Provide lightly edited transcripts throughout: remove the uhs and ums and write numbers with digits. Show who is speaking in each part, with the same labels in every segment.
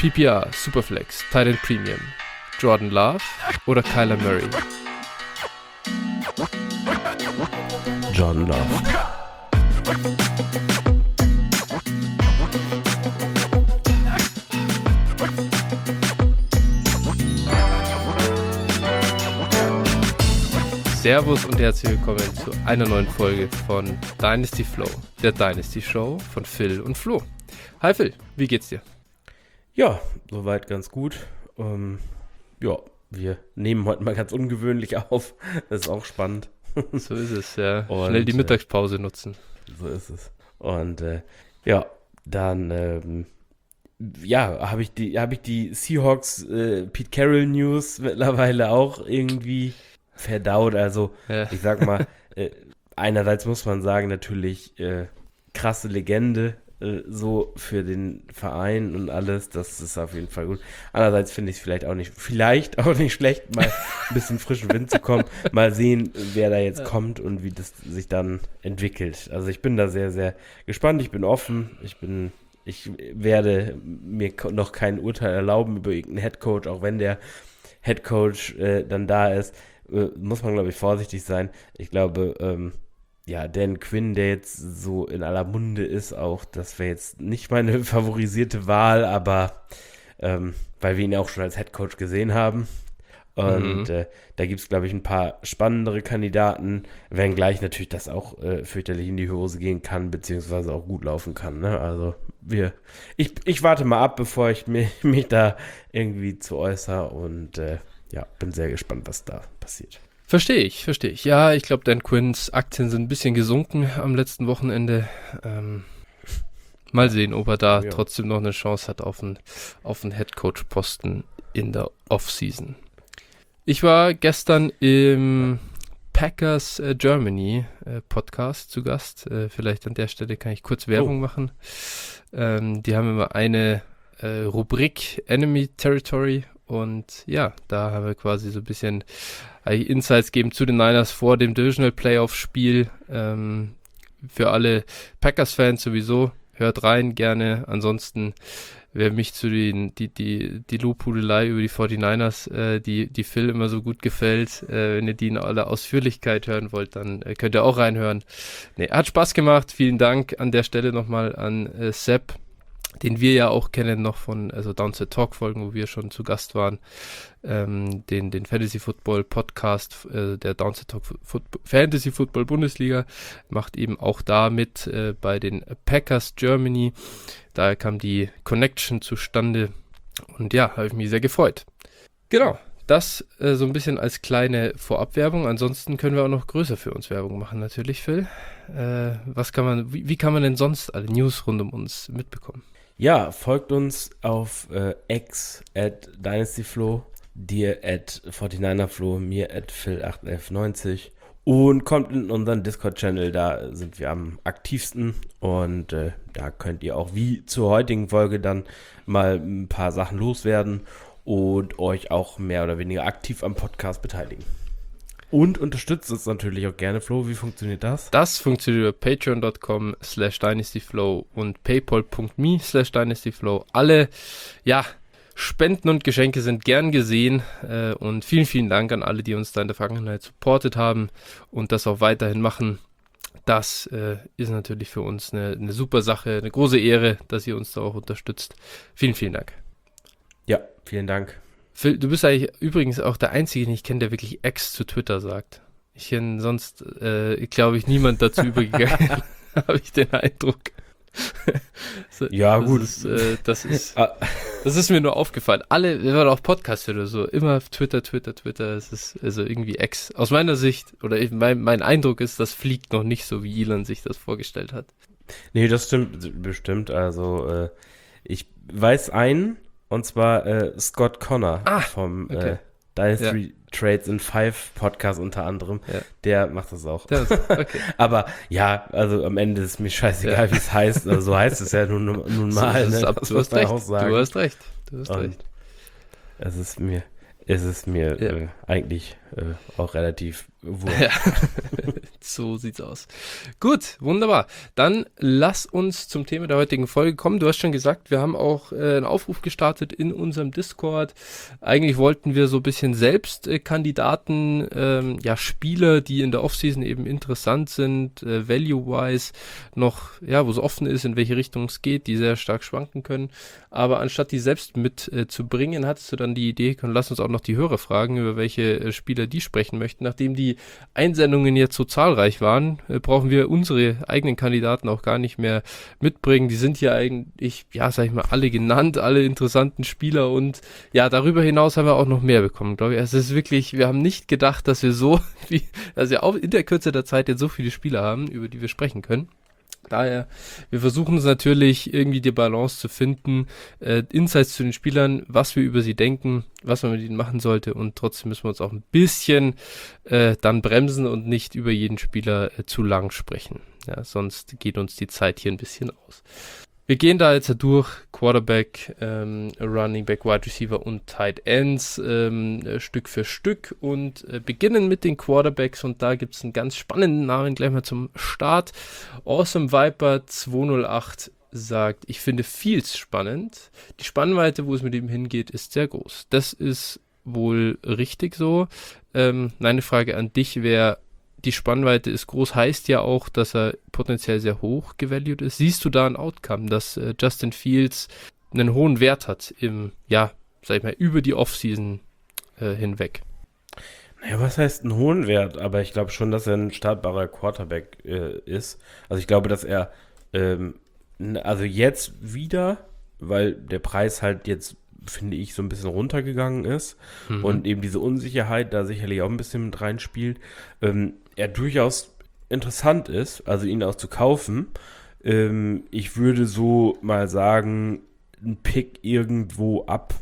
Speaker 1: PPR, Superflex, Tight End Premium, Jordan Love oder Kyler Murray?
Speaker 2: Jordan Love.
Speaker 1: Servus und herzlich willkommen zu einer neuen Folge von Dynasty Flow, der Dynasty Show von Phil und Flo. Hi Phil, wie geht's dir?
Speaker 2: Ja, soweit ganz gut. Ja, wir nehmen heute mal ganz ungewöhnlich auf. Das ist auch spannend.
Speaker 1: So ist es, ja.
Speaker 2: Und,
Speaker 1: schnell die Mittagspause nutzen.
Speaker 2: So ist es. Und ja, dann habe ich die Seahawks Pete Carroll News mittlerweile auch irgendwie verdaut. Also
Speaker 1: Ja.
Speaker 2: ich sag mal, einerseits muss man sagen, natürlich krasse Legende so für den Verein und alles, das ist auf jeden Fall gut. Andererseits finde ich es vielleicht auch nicht schlecht, mal ein bisschen frischen Wind zu kommen, mal sehen, wer da jetzt kommt und wie das sich dann entwickelt. Also ich bin da sehr, sehr gespannt, ich bin offen, ich werde mir noch kein Urteil erlauben über irgendeinen Headcoach, auch wenn der Headcoach dann da ist, muss man, glaube ich, vorsichtig sein. Ich glaube, Dan Quinn, der jetzt so in aller Munde ist, auch, das wäre jetzt nicht meine favorisierte Wahl, aber weil wir ihn auch schon als Headcoach gesehen haben. Und da gibt es, glaube ich, ein paar spannendere Kandidaten, wenngleich natürlich das auch fürchterlich in die Hose gehen kann, beziehungsweise auch gut laufen kann. Ne? Also ich warte mal ab, bevor ich mich da irgendwie zu äußere und bin sehr gespannt, was da passiert.
Speaker 1: Verstehe ich. Ja, ich glaube, Dan Quinns Aktien sind ein bisschen gesunken am letzten Wochenende. Mal sehen, ob er da trotzdem noch eine Chance hat auf einen Headcoach-Posten in der Offseason. Ich war gestern im Packers Germany Podcast zu Gast. Vielleicht an der Stelle kann ich kurz Werbung machen. Die haben immer eine Rubrik Enemy Territory. Und ja, da haben wir quasi so ein bisschen Insights gegeben zu den Niners vor dem Divisional Playoff-Spiel. Für alle Packers-Fans sowieso, hört rein gerne. Ansonsten, wer mich zu die Lobhudelei über die 49ers, die Phil immer so gut gefällt, wenn ihr die in aller Ausführlichkeit hören wollt, dann könnt ihr auch reinhören. Hat Spaß gemacht. Vielen Dank an der Stelle nochmal an Sepp, den wir ja auch kennen noch von Downset Talk Folgen, wo wir schon zu Gast waren, den Fantasy Football Podcast der Downset Talk Fantasy Football Bundesliga, macht eben auch da mit bei den Packers Germany. Daher kam die Connection zustande und ja, habe ich mich sehr gefreut. Genau, das so ein bisschen als kleine Vorabwerbung. Ansonsten können wir auch noch größer für uns Werbung machen, natürlich, Phil. Wie kann man denn sonst alle News rund um uns mitbekommen?
Speaker 2: Ja, folgt uns auf X @DynastyFlow, dir @49erFlow, mir @Phil81190 und kommt in unseren Discord-Channel, da sind wir am aktivsten und da könnt ihr auch wie zur heutigen Folge dann mal ein paar Sachen loswerden und euch auch mehr oder weniger aktiv am Podcast beteiligen. Und unterstützt uns natürlich auch gerne, Flo. Wie funktioniert das?
Speaker 1: Das funktioniert über patreon.com/dynastyflow und paypal.me/dynastyflow. Alle, Spenden und Geschenke sind gern gesehen und vielen, vielen Dank an alle, die uns da in der Vergangenheit supportet haben und das auch weiterhin machen. Das ist natürlich für uns eine super Sache, eine große Ehre, dass ihr uns da auch unterstützt. Vielen, vielen Dank.
Speaker 2: Ja, vielen Dank.
Speaker 1: Phil, du bist eigentlich übrigens auch der Einzige, den ich kenne, der wirklich X zu Twitter sagt. Ich kenne sonst, glaube ich, niemand dazu übergegangen, habe ich den Eindruck.
Speaker 2: Gut.
Speaker 1: Das ist mir nur aufgefallen. Alle, wir waren auch Podcast oder so, immer Twitter. Es ist also irgendwie X. Aus meiner Sicht, oder mein Eindruck ist, das fliegt noch nicht so, wie Elon sich das vorgestellt hat.
Speaker 2: Nee, das stimmt bestimmt. Also, ich weiß einen, und zwar Scott Connor vom Dynasty Trades in 5 Podcast unter anderem. Ja. Der macht das auch.
Speaker 1: Okay.
Speaker 2: Aber ja, also am Ende ist mir scheißegal, wie es heißt. Also, so heißt es ja nun mal.
Speaker 1: Du hast recht.
Speaker 2: Es ist mir eigentlich auch relativ wurscht.
Speaker 1: Ja. So sieht's aus. Gut, wunderbar. Dann lass uns zum Thema der heutigen Folge kommen. Du hast schon gesagt, wir haben auch einen Aufruf gestartet in unserem Discord. Eigentlich wollten wir so ein bisschen selbst Kandidaten, Spieler, die in der Offseason eben interessant sind, value-wise noch, wo es offen ist, in welche Richtung es geht, die sehr stark schwanken können. Aber anstatt die selbst mit zu bringen, hattest du dann die Idee, lass uns auch noch die Hörer fragen, über welche Spieler die sprechen möchten. Nachdem die Einsendungen jetzt so zahlreich waren, brauchen wir unsere eigenen Kandidaten auch gar nicht mehr mitbringen. Die sind hier eigentlich, alle genannt, alle interessanten Spieler und darüber hinaus haben wir auch noch mehr bekommen, glaube ich. Es ist wirklich, wir haben nicht gedacht, dass wir auch in der Kürze der Zeit jetzt so viele Spieler haben, über die wir sprechen können. Daher, wir versuchen es natürlich irgendwie die Balance zu finden, Insights zu den Spielern, was wir über sie denken, was man mit ihnen machen sollte und trotzdem müssen wir uns auch ein bisschen dann bremsen und nicht über jeden Spieler zu lang sprechen. Ja, sonst geht uns die Zeit hier ein bisschen aus. Wir gehen da jetzt durch, Quarterback, Running Back, Wide Receiver und Tight Ends Stück für Stück und beginnen mit den Quarterbacks und da gibt es einen ganz spannenden Namen gleich mal zum Start. Awesome Viper 208 sagt, ich finde Fields spannend. Die Spannweite, wo es mit ihm hingeht, ist sehr groß. Das ist wohl richtig so. Meine Frage an dich wäre, die Spannweite ist groß, heißt ja auch, dass er potenziell sehr hoch gevalued ist. Siehst du da ein Outcome, dass Justin Fields einen hohen Wert hat über die Offseason hinweg?
Speaker 2: Naja, was heißt einen hohen Wert? Aber ich glaube schon, dass er ein startbarer Quarterback ist. Also ich glaube, dass er jetzt wieder, weil der Preis halt jetzt, finde ich, so ein bisschen runtergegangen ist und eben diese Unsicherheit da sicherlich auch ein bisschen mit reinspielt, er durchaus interessant ist, also ihn auch zu kaufen. Ich würde so mal sagen, ein Pick irgendwo ab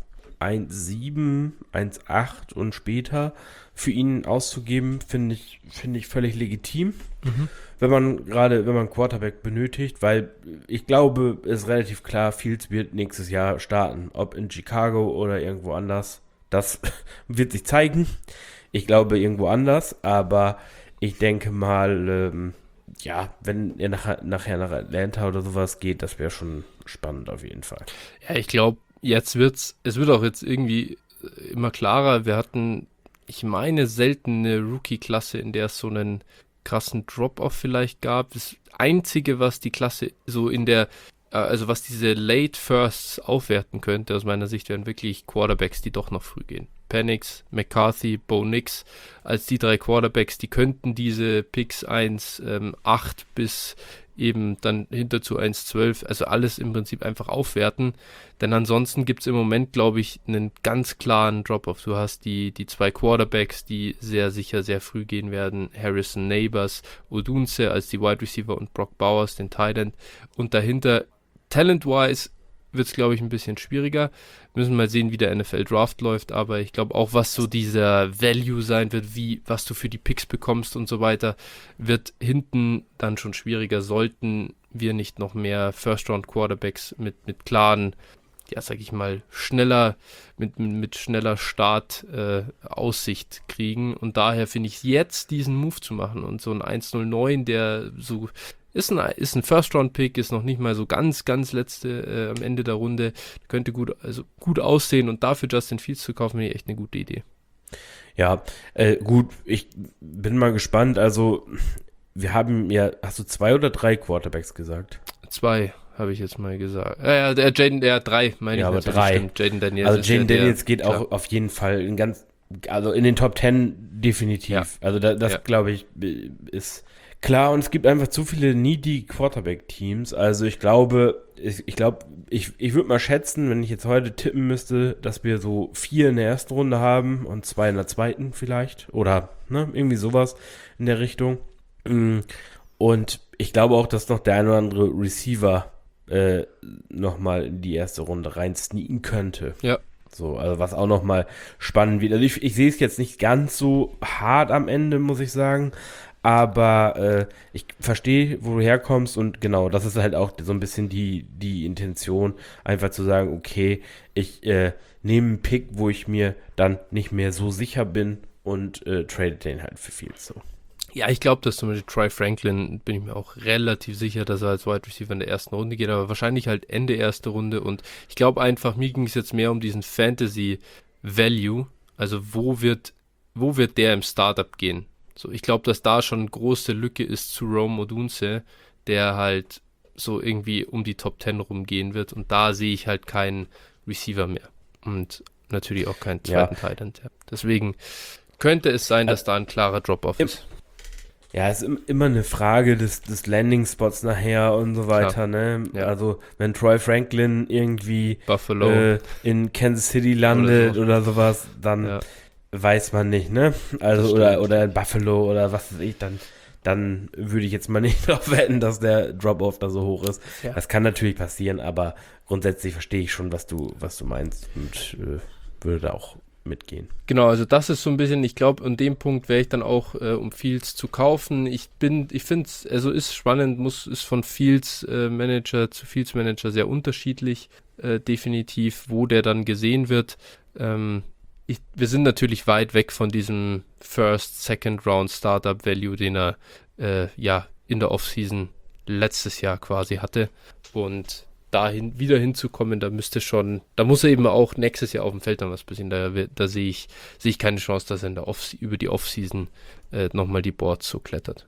Speaker 2: 1,7, 1,8 und später für ihn auszugeben, finde ich völlig legitim. Wenn man Quarterback benötigt, weil ich glaube, es ist relativ klar, Fields wird nächstes Jahr starten, ob in Chicago oder irgendwo anders, das wird sich zeigen. Ich glaube irgendwo anders, aber ich denke mal, wenn er nachher nach Atlanta oder sowas geht, das wäre schon spannend auf jeden Fall.
Speaker 1: Ja, ich glaube, es wird auch jetzt irgendwie immer klarer. Wir hatten, ich meine, selten eine Rookie-Klasse, in der es so einen krassen Drop-Off vielleicht gab. Das Einzige, was die Klasse so was diese Late Firsts aufwerten könnte, aus meiner Sicht, wären wirklich Quarterbacks, die doch noch früh gehen. Penix, McCarthy, Bo Nix, als die 3 Quarterbacks, die könnten diese Picks 1,8 bis eben dann hinter zu 1,12, also alles im Prinzip einfach aufwerten, denn ansonsten gibt es im Moment, glaube ich, einen ganz klaren Drop-Off. Du hast die 2 Quarterbacks, die sehr sicher sehr früh gehen werden, Harrison, Neighbors, Odunze als die Wide Receiver und Brock Bowers, den Tight End, und dahinter, talent-wise, wird es, glaube ich, ein bisschen schwieriger. Müssen mal sehen, wie der NFL-Draft läuft, aber ich glaube auch, was so dieser Value sein wird, was du für die Picks bekommst und so weiter, wird hinten dann schon schwieriger, sollten wir nicht noch mehr First-Round-Quarterbacks mit klaren, schneller, mit schneller Start-Aussicht kriegen. Und daher finde ich jetzt diesen Move zu machen und so ein 1,09, der so ist ein First-Round-Pick, ist noch nicht mal so ganz letzte am Ende der Runde. Könnte gut aussehen und dafür Justin Fields zu kaufen, wäre echt eine gute Idee.
Speaker 2: Ja, gut, ich bin mal gespannt. Also, wir haben ja, hast du 2 oder 3 Quarterbacks gesagt?
Speaker 1: 2, habe ich jetzt mal gesagt. Der 3, meine ich.
Speaker 2: Ja, aber 3.
Speaker 1: Jaden Daniels.
Speaker 2: Also, Jaden Daniels geht klar auch auf jeden Fall in den Top 10 definitiv. Ja. Also, das glaube ich, ist klar, und es gibt einfach zu viele needy Quarterback-Teams. Also ich glaube, ich würde mal schätzen, wenn ich jetzt heute tippen müsste, dass wir so 4 in der ersten Runde haben und 2 in der zweiten vielleicht. Oder irgendwie sowas in der Richtung. Und ich glaube auch, dass noch der ein oder andere Receiver nochmal in die erste Runde rein sneaken könnte.
Speaker 1: Ja.
Speaker 2: So, also was auch nochmal spannend wird. Also ich sehe es jetzt nicht ganz so hart am Ende, muss ich sagen. Aber ich verstehe, wo du herkommst, und genau, das ist halt auch so ein bisschen die Intention, einfach zu sagen, okay, ich nehme einen Pick, wo ich mir dann nicht mehr so sicher bin und trade den halt für viel so.
Speaker 1: Ja, ich glaube, dass zum Beispiel Troy Franklin, bin ich mir auch relativ sicher, dass er als Wide Receiver in der ersten Runde geht, aber wahrscheinlich halt Ende erste Runde und ich glaube einfach, mir ging es jetzt mehr um diesen Fantasy Value, also wo wird der im Startup gehen? So, ich glaube, dass da schon eine große Lücke ist zu Rome Odunze, der halt so irgendwie um die Top 10 rumgehen wird und da sehe ich halt keinen Receiver mehr und natürlich auch keinen zweiten Tight End. Ja. Deswegen könnte es sein, dass da ein klarer Drop-Off ist.
Speaker 2: Ja, es ist immer eine Frage des Landing-Spots nachher und so weiter, ne?
Speaker 1: Ja.
Speaker 2: Also, wenn Troy Franklin irgendwie
Speaker 1: Buffalo
Speaker 2: in Kansas City landet oder sowas, dann weiß man nicht, ne? Also, oder in Buffalo oder was weiß ich, dann würde ich jetzt mal nicht drauf wetten, dass der Drop-Off da so hoch ist. Ja. Das kann natürlich passieren, aber grundsätzlich verstehe ich schon, was du meinst und würde da auch mitgehen.
Speaker 1: Genau, also das ist so ein bisschen, ich glaube, an dem Punkt wäre ich dann auch, um Fields zu kaufen. Ich finde es, also ist spannend, ist von Fields Manager zu Fields Manager sehr unterschiedlich, definitiv, wo der dann gesehen wird. Wir sind natürlich weit weg von diesem First, Second Round Startup Value, den er in der Offseason letztes Jahr quasi hatte. Und dahin wieder hinzukommen, da muss er eben auch nächstes Jahr auf dem Feld dann was passieren. Da sehe ich keine Chance, dass er über die Offseason nochmal die Boards so klettert.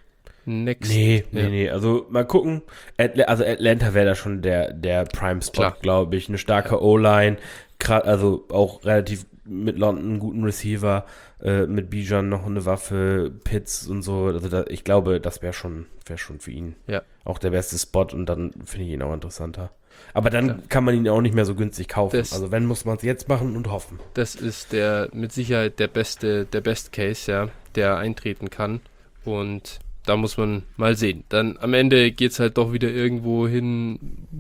Speaker 2: Nee. Also mal gucken. Atlanta wäre da schon der Prime-Spot, glaube ich. Eine starke O-Line, also auch relativ mit London einen guten Receiver, mit Bijan noch eine Waffe, Pitts und so. Also ich glaube, das wäre schon für ihn auch der beste Spot und dann finde ich ihn auch interessanter. Aber dann kann man ihn auch nicht mehr so günstig kaufen. Also wenn, muss man es jetzt machen und hoffen.
Speaker 1: Das ist mit Sicherheit der Best Case, der eintreten kann. Und da muss man mal sehen. Dann am Ende geht es halt doch wieder irgendwo hin,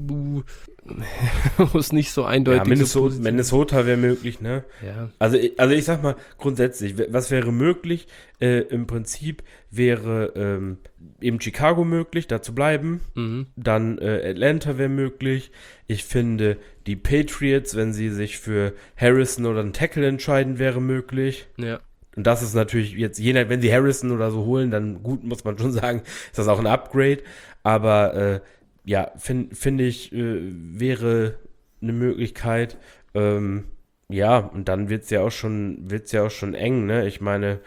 Speaker 1: wo es nicht so eindeutig ist.
Speaker 2: Ja, Minnesota wäre möglich, ne?
Speaker 1: Ja.
Speaker 2: Also ich sag mal, grundsätzlich, was wäre möglich? Im Prinzip wäre eben Chicago möglich, da zu bleiben.
Speaker 1: Mhm.
Speaker 2: Dann Atlanta wäre möglich. Ich finde, die Patriots, wenn sie sich für Harrison oder einen Tackle entscheiden, wäre möglich.
Speaker 1: Ja.
Speaker 2: Und das ist natürlich jetzt, wenn sie Harrison oder so holen, dann gut, muss man schon sagen, ist das auch ein Upgrade. Aber finde ich, wäre eine Möglichkeit. Und dann wird's ja auch schon eng, ne? Ich meine,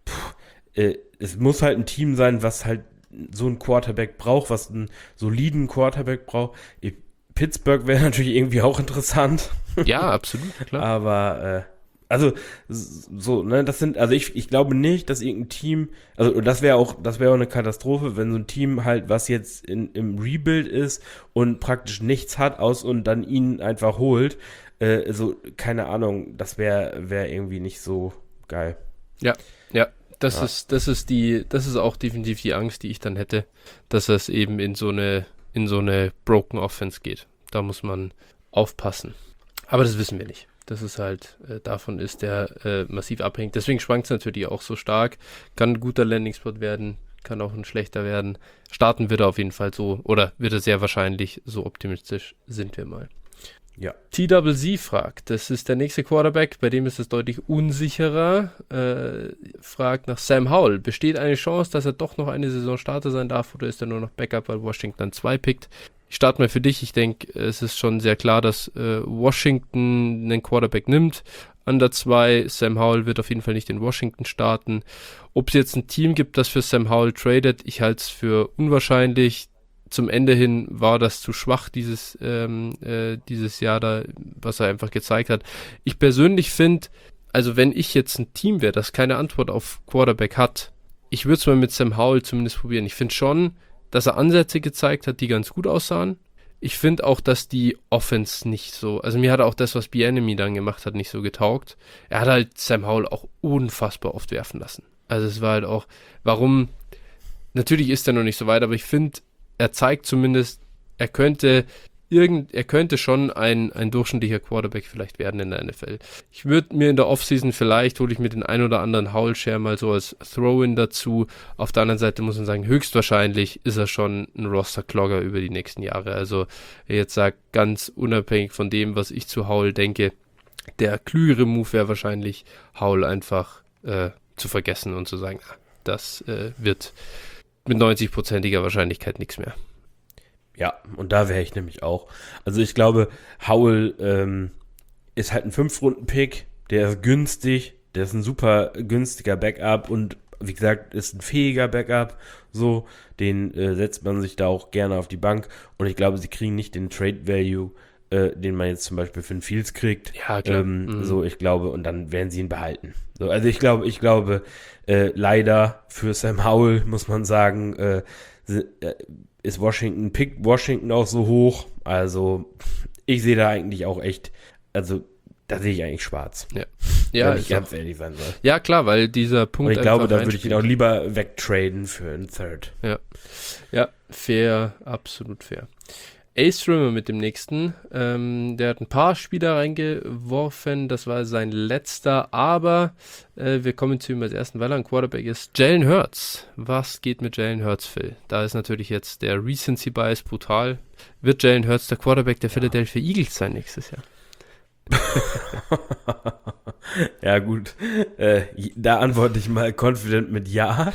Speaker 2: es muss halt ein Team sein, was halt so einen Quarterback braucht, was einen soliden Quarterback braucht. Pittsburgh wäre natürlich irgendwie auch interessant.
Speaker 1: Ja, absolut, klar.
Speaker 2: Aber also so, ne, ich glaube nicht, dass irgendein Team, also das wäre auch eine Katastrophe, wenn so ein Team halt, was jetzt im Rebuild ist und praktisch nichts hat und dann ihn einfach holt, keine Ahnung, das wäre irgendwie nicht so geil.
Speaker 1: Ja, das ist auch definitiv die Angst, die ich dann hätte, dass es eben in so eine Broken Offense geht. Da muss man aufpassen. Aber das wissen wir nicht. Das ist halt, davon ist der massiv abhängig. Deswegen schwankt es natürlich auch so stark. Kann ein guter Landing-Spot werden, kann auch ein schlechter werden. Starten wird er auf jeden Fall so, oder wird er sehr wahrscheinlich, so optimistisch sind wir mal.
Speaker 2: Ja.
Speaker 1: TWZ fragt, das ist der nächste Quarterback, bei dem ist es deutlich unsicherer, fragt nach Sam Howell. Besteht eine Chance, dass er doch noch eine Saison Starter sein darf oder ist er nur noch Backup, weil Washington 2 pickt? Ich starte mal für dich. Ich denke, es ist schon sehr klar, dass Washington einen Quarterback nimmt. An der 2, Sam Howell wird auf jeden Fall nicht in Washington starten. Ob es jetzt ein Team gibt, das für Sam Howell tradet, ich halte es für unwahrscheinlich. Zum Ende hin war das zu schwach, dieses Jahr da, was er einfach gezeigt hat. Ich persönlich finde, also wenn ich jetzt ein Team wäre, das keine Antwort auf Quarterback hat, ich würde es mal mit Sam Howell zumindest probieren. Ich finde schon, dass er Ansätze gezeigt hat, die ganz gut aussahen. Ich finde auch, dass die Offense nicht so, also mir hat auch das, was Bieniemy dann gemacht hat, nicht so getaugt. Er hat halt Sam Howell auch unfassbar oft werfen lassen. Also es war halt auch, natürlich ist er noch nicht so weit, aber ich finde, er zeigt zumindest, er könnte schon ein durchschnittlicher Quarterback vielleicht werden in der NFL. Ich würde mir in der Offseason hole ich mir den ein oder anderen Howell-Share mal so als Throw-In dazu. Auf der anderen Seite muss man sagen, höchstwahrscheinlich ist er schon ein Roster-Clogger über die nächsten Jahre. Also, wer jetzt sagt, ganz unabhängig von dem, was ich zu Howell denke, der klügere Move wäre wahrscheinlich, Howell einfach zu vergessen und zu sagen, das wird mit 90%iger Wahrscheinlichkeit nichts mehr.
Speaker 2: Ja, und da wäre ich nämlich auch. Also ich glaube, Howell ist halt ein 5-Runden-Pick, der ist günstig, der ist ein super günstiger Backup und wie gesagt, ist ein fähiger Backup, so, den setzt man sich da auch gerne auf die Bank und ich glaube, sie kriegen nicht den Trade-Value, den man jetzt zum Beispiel für einen Fields kriegt.
Speaker 1: Ja, klar.
Speaker 2: So, ich glaube, und dann werden sie ihn behalten. So, also ich glaube, leider für Sam Howell, muss man sagen, ist Washington auch so hoch. Also, ich sehe da eigentlich auch echt, also, da sehe ich eigentlich schwarz.
Speaker 1: Ja,
Speaker 2: wenn ich ganz ehrlich sein soll.
Speaker 1: Ja, klar, weil dieser Punkt.
Speaker 2: Und ich glaube, da würde ich ihn auch lieber wegtraden für einen Third.
Speaker 1: Ja, fair, absolut fair. Ace Rimmer mit dem nächsten. Der hat ein paar Spieler reingeworfen. Das war sein letzter. Aber wir kommen zu ihm als ersten, weil er ein Quarterback ist. Jalen Hurts. Was geht mit Jalen Hurts, Phil? Da ist natürlich jetzt der Recency Bias brutal. Wird Jalen Hurts der Quarterback der Philadelphia Eagles sein nächstes Jahr?
Speaker 2: Ja, gut. Da antworte ich mal confident mit Ja.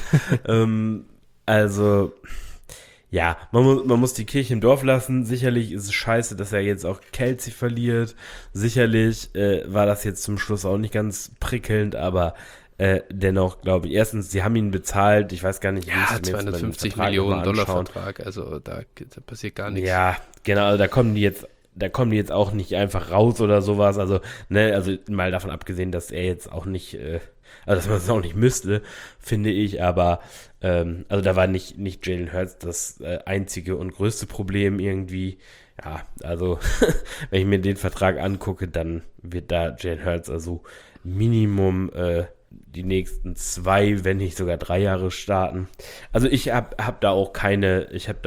Speaker 2: Also, ja, man muss die Kirche im Dorf lassen. Sicherlich ist es scheiße, dass er jetzt auch Kelce verliert. Sicherlich war das jetzt zum Schluss auch nicht ganz prickelnd, aber dennoch glaube ich, erstens, sie haben ihn bezahlt, ich weiß gar nicht,
Speaker 1: ja, 250 Millionen Dollar Vertrag, also da passiert gar nichts.
Speaker 2: Ja, genau, also da kommen die jetzt auch nicht einfach raus oder sowas, also, ne, also mal davon abgesehen, dass er jetzt auch nicht, also dass man es auch nicht müsste, finde ich, aber also da war nicht Jalen Hurts das einzige und größte Problem irgendwie. Ja, also wenn ich mir den Vertrag angucke, dann wird da Jalen Hurts also Minimum die nächsten 2, wenn nicht sogar 3 Jahre starten. Also ich hab da auch keine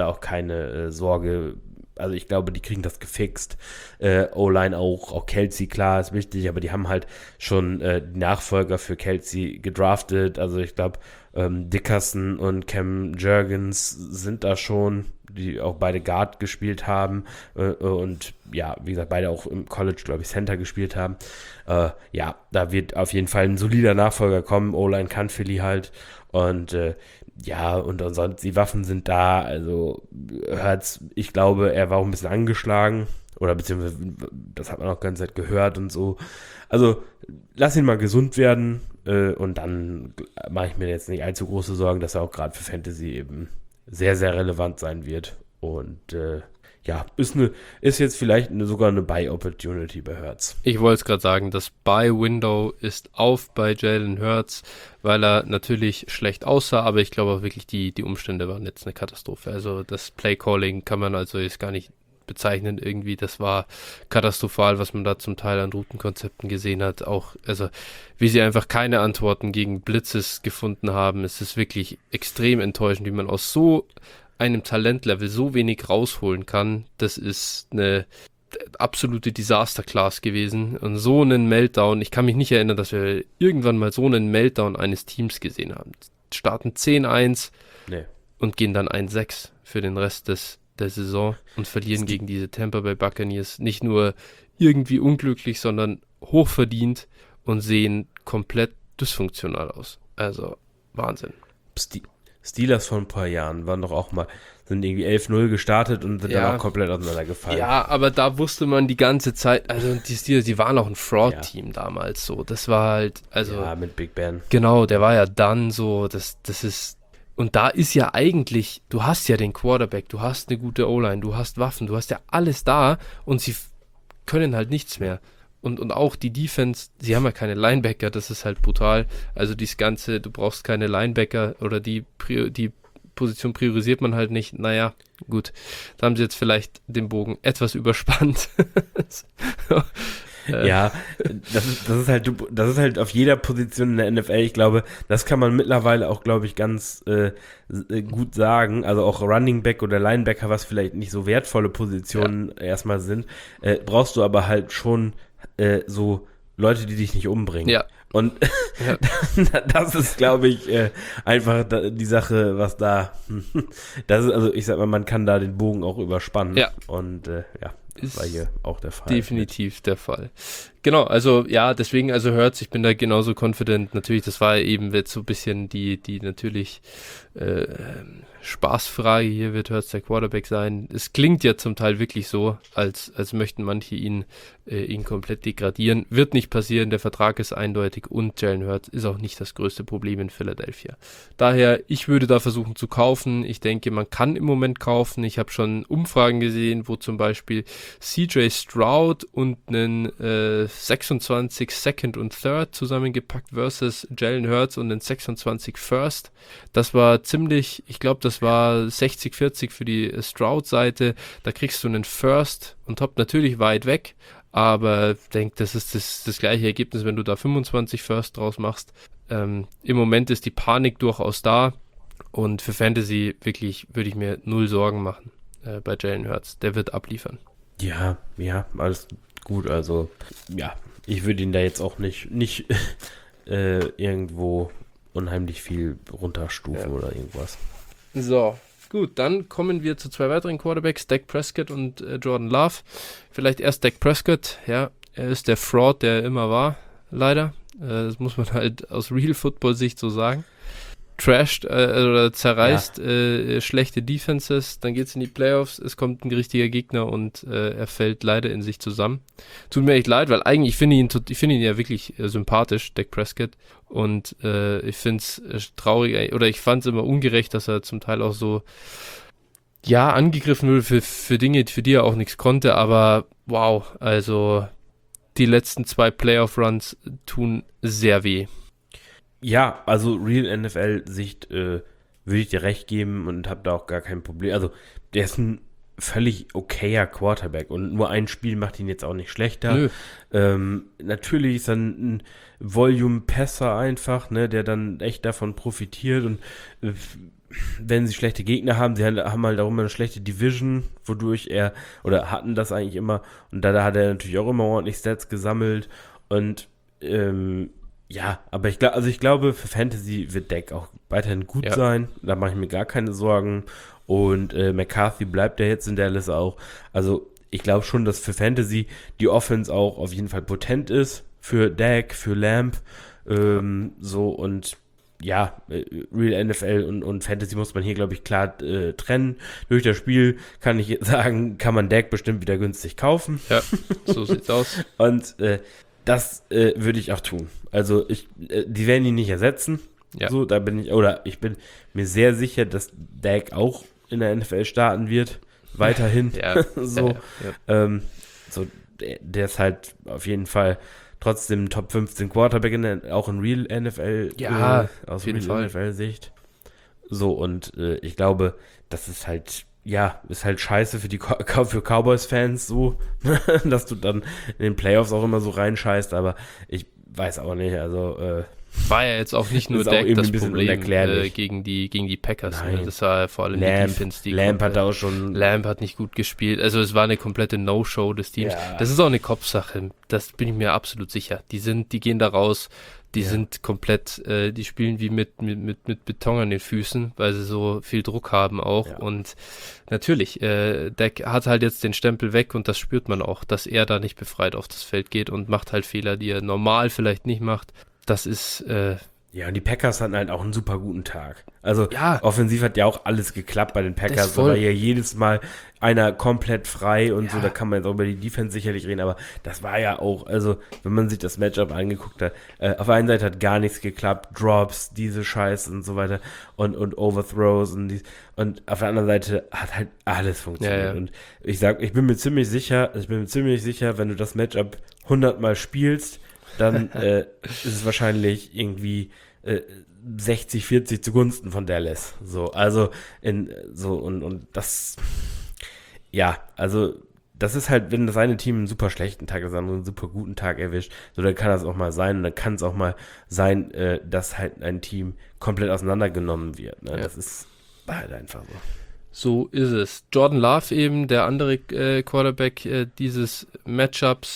Speaker 2: Sorge. Also ich glaube, die kriegen das gefixt. O-Line auch Kelce, klar, ist wichtig, aber die haben halt schon die Nachfolger für Kelce gedraftet. Also ich glaube, Dickerson und Cam Jurgens sind da schon, die auch beide Guard gespielt haben und ja, wie gesagt, beide auch im College, glaube ich, Center gespielt haben. Ja, da wird auf jeden Fall ein solider Nachfolger kommen. O-Line kann Philly halt und ja, und ansonsten, die Waffen sind da, also Hurts, ich glaube, er war auch ein bisschen angeschlagen, oder beziehungsweise, das hat man auch die ganze Zeit gehört und so. Also, lass ihn mal gesund werden, und dann mache ich mir jetzt nicht allzu große Sorgen, dass er auch gerade für Fantasy eben sehr, sehr relevant sein wird. Und ja, ist jetzt vielleicht sogar eine Buy-Opportunity bei Hurts.
Speaker 1: Ich wollte es gerade sagen, das Buy-Window ist auf bei Jalen Hurts, weil er natürlich schlecht aussah, aber ich glaube auch wirklich, die Umstände waren jetzt eine Katastrophe. Also das Play-Calling kann man also jetzt gar nicht bezeichnen irgendwie, das war katastrophal, was man da zum Teil an Routenkonzepten gesehen hat, auch, also wie sie einfach keine Antworten gegen Blitzes gefunden haben, es ist wirklich extrem enttäuschend, wie man aus so einem Talentlevel so wenig rausholen kann. Das ist eine absolute Disaster-Class gewesen und so einen Meltdown, ich kann mich nicht erinnern, dass wir irgendwann mal so einen Meltdown eines Teams gesehen haben. Starten 10-1 und gehen dann 1-6 für den Rest der Saison und verlieren gegen diese Tampa Bay Buccaneers. Nicht nur irgendwie unglücklich, sondern hochverdient und sehen komplett dysfunktional aus. Also Wahnsinn.
Speaker 2: Steelers vor ein paar Jahren waren doch auch mal, sind irgendwie 11-0 gestartet und sind dann auch komplett auseinandergefallen.
Speaker 1: Ja, aber da wusste man die ganze Zeit, also die Steelers, die waren auch ein Fraud-Team damals so. Das war halt, also.
Speaker 2: Ja, mit Big Ben.
Speaker 1: Genau, der war ja dann so, das ist. Und da ist ja eigentlich, du hast ja den Quarterback, du hast eine gute O-Line, du hast Waffen, du hast ja alles da und sie können halt nichts mehr. Und auch die Defense, sie haben ja keine Linebacker, das ist halt brutal. Also dieses Ganze, du brauchst keine Linebacker oder die Position priorisiert man halt nicht. Naja, gut, da haben sie jetzt vielleicht den Bogen etwas überspannt.
Speaker 2: Ja, das ist halt auf jeder Position in der NFL, ich glaube, das kann man mittlerweile auch, glaube ich, ganz gut sagen, also auch Running Back oder Linebacker, was vielleicht nicht so wertvolle Positionen erstmal sind, brauchst du aber halt schon so Leute, die dich nicht umbringen.
Speaker 1: Ja.
Speaker 2: Und das ist, glaube ich, einfach die Sache, was da, das ist, also ich sag mal, man kann da den Bogen auch überspannen.
Speaker 1: Ja.
Speaker 2: Und das war hier auch der Fall.
Speaker 1: Definitiv der Fall. Genau, also ja, deswegen, also Hurts, ich bin da genauso confident. Natürlich, das war eben jetzt so ein bisschen die natürlich Spaßfrage hier, wird Hurts der Quarterback sein. Es klingt ja zum Teil wirklich so, als möchten manche ihn komplett degradieren. Wird nicht passieren, der Vertrag ist eindeutig und Jalen Hurts ist auch nicht das größte Problem in Philadelphia. Daher, ich würde da versuchen zu kaufen. Ich denke, man kann im Moment kaufen. Ich habe schon Umfragen gesehen, wo zum Beispiel CJ Stroud und einen 26 Second und Third zusammengepackt versus Jalen Hurts und einen 26 First. Das war ziemlich, ich glaube, das war 60-40 für die Stroud-Seite. Da kriegst du einen First und top natürlich weit weg, aber ich denke, das ist das gleiche Ergebnis, wenn du da 25 First draus machst. Im Moment ist die Panik durchaus da und für Fantasy wirklich würde ich mir null Sorgen machen bei Jalen Hurts. Der wird abliefern.
Speaker 2: Ja, alles gut. Also, ja, ich würde ihn da jetzt auch nicht irgendwo unheimlich viel runterstufen oder irgendwas.
Speaker 1: So, gut, dann kommen wir zu zwei weiteren Quarterbacks, Dak Prescott und Jordan Love. Vielleicht erst Dak Prescott, ja, er ist der Fraud, der er immer war, leider. Das muss man halt aus Real-Football-Sicht so sagen. Trasht oder zerreißt schlechte Defenses, dann geht's in die Playoffs, es kommt ein richtiger Gegner und er fällt leider in sich zusammen. Tut mir echt leid, weil eigentlich ich finde ihn ja wirklich sympathisch, Dak Prescott, und ich finde es traurig, oder ich fand es immer ungerecht, dass er zum Teil auch so angegriffen wurde für Dinge, für die er auch nichts konnte, aber wow, also die letzten 2 Playoff-Runs tun sehr weh.
Speaker 2: Ja, also Real NFL-Sicht würde ich dir recht geben und habe da auch gar kein Problem. Also der ist ein völlig okayer Quarterback und nur ein Spiel macht ihn jetzt auch nicht schlechter. Natürlich ist dann ein Volume-Passer einfach, ne, der dann echt davon profitiert und wenn sie schlechte Gegner haben, sie haben halt auch immer eine schlechte Division, wodurch hatten das eigentlich immer und da hat er natürlich auch immer ordentlich Stats gesammelt und ja, aber ich glaube, für Fantasy wird Dak auch weiterhin gut sein. Da mache ich mir gar keine Sorgen. Und McCarthy bleibt ja jetzt in Dallas auch. Also ich glaube schon, dass für Fantasy die Offense auch auf jeden Fall potent ist. Für Dak, für Lamb. So und ja, Real NFL und Fantasy muss man hier, glaube ich, klar trennen. Durch das Spiel kann ich sagen, kann man Dak bestimmt wieder günstig kaufen.
Speaker 1: Ja, so sieht's aus.
Speaker 2: Und das würde ich auch tun. Also die werden ihn nicht ersetzen.
Speaker 1: Ja.
Speaker 2: So, ich bin mir sehr sicher, dass Dak auch in der NFL starten wird. Weiterhin. So, der ist halt auf jeden Fall trotzdem Top 15 Quarterback auch in Real NFL.
Speaker 1: Ja,
Speaker 2: aus Real NFL-Sicht. So, und ich glaube, das ist halt ist halt scheiße für Cowboys-Fans so, dass du dann in den Playoffs auch immer so reinscheißt, aber ich weiß auch nicht, also
Speaker 1: war ja jetzt auch nicht nur Dak das Problem gegen die Packers, ne? Das war vor allem
Speaker 2: Lamb,
Speaker 1: die Defense.
Speaker 2: Lamb
Speaker 1: hat nicht gut gespielt, also es war eine komplette No-Show des Teams.
Speaker 2: Ja.
Speaker 1: Das ist auch eine Kopfsache, das bin ich mir absolut sicher. Die gehen da raus, sind komplett, die spielen wie mit Beton an den Füßen, weil sie so viel Druck haben auch. Ja. Und natürlich, Dak hat halt jetzt den Stempel weg und das spürt man auch, dass er da nicht befreit auf das Feld geht und macht halt Fehler, die er normal vielleicht nicht macht. Das ist,
Speaker 2: ja, und die Packers hatten halt auch einen super guten Tag. Also offensiv hat ja auch alles geklappt bei den Packers. Da war ja jedes Mal einer komplett frei und so, da kann man jetzt auch über die Defense sicherlich reden, aber das war ja auch, also wenn man sich das Matchup angeguckt hat, auf der einen Seite hat gar nichts geklappt, Drops, diese Scheiße und so weiter und Overthrows und auf der anderen Seite hat halt alles funktioniert. Ja. Und ich bin mir ziemlich sicher, wenn du das Matchup 100 Mal spielst, dann ist es wahrscheinlich irgendwie 60-40 zugunsten von Dallas. So, also und das, ja, also das ist halt, wenn das eine Team einen super schlechten Tag, das andere einen super guten Tag erwischt, so dann kann das auch mal sein und dann kann es auch mal sein, dass halt ein Team komplett auseinandergenommen wird. Ne? Ja. Das ist halt einfach so.
Speaker 1: So ist es. Jordan Love eben, der andere Quarterback dieses Matchups.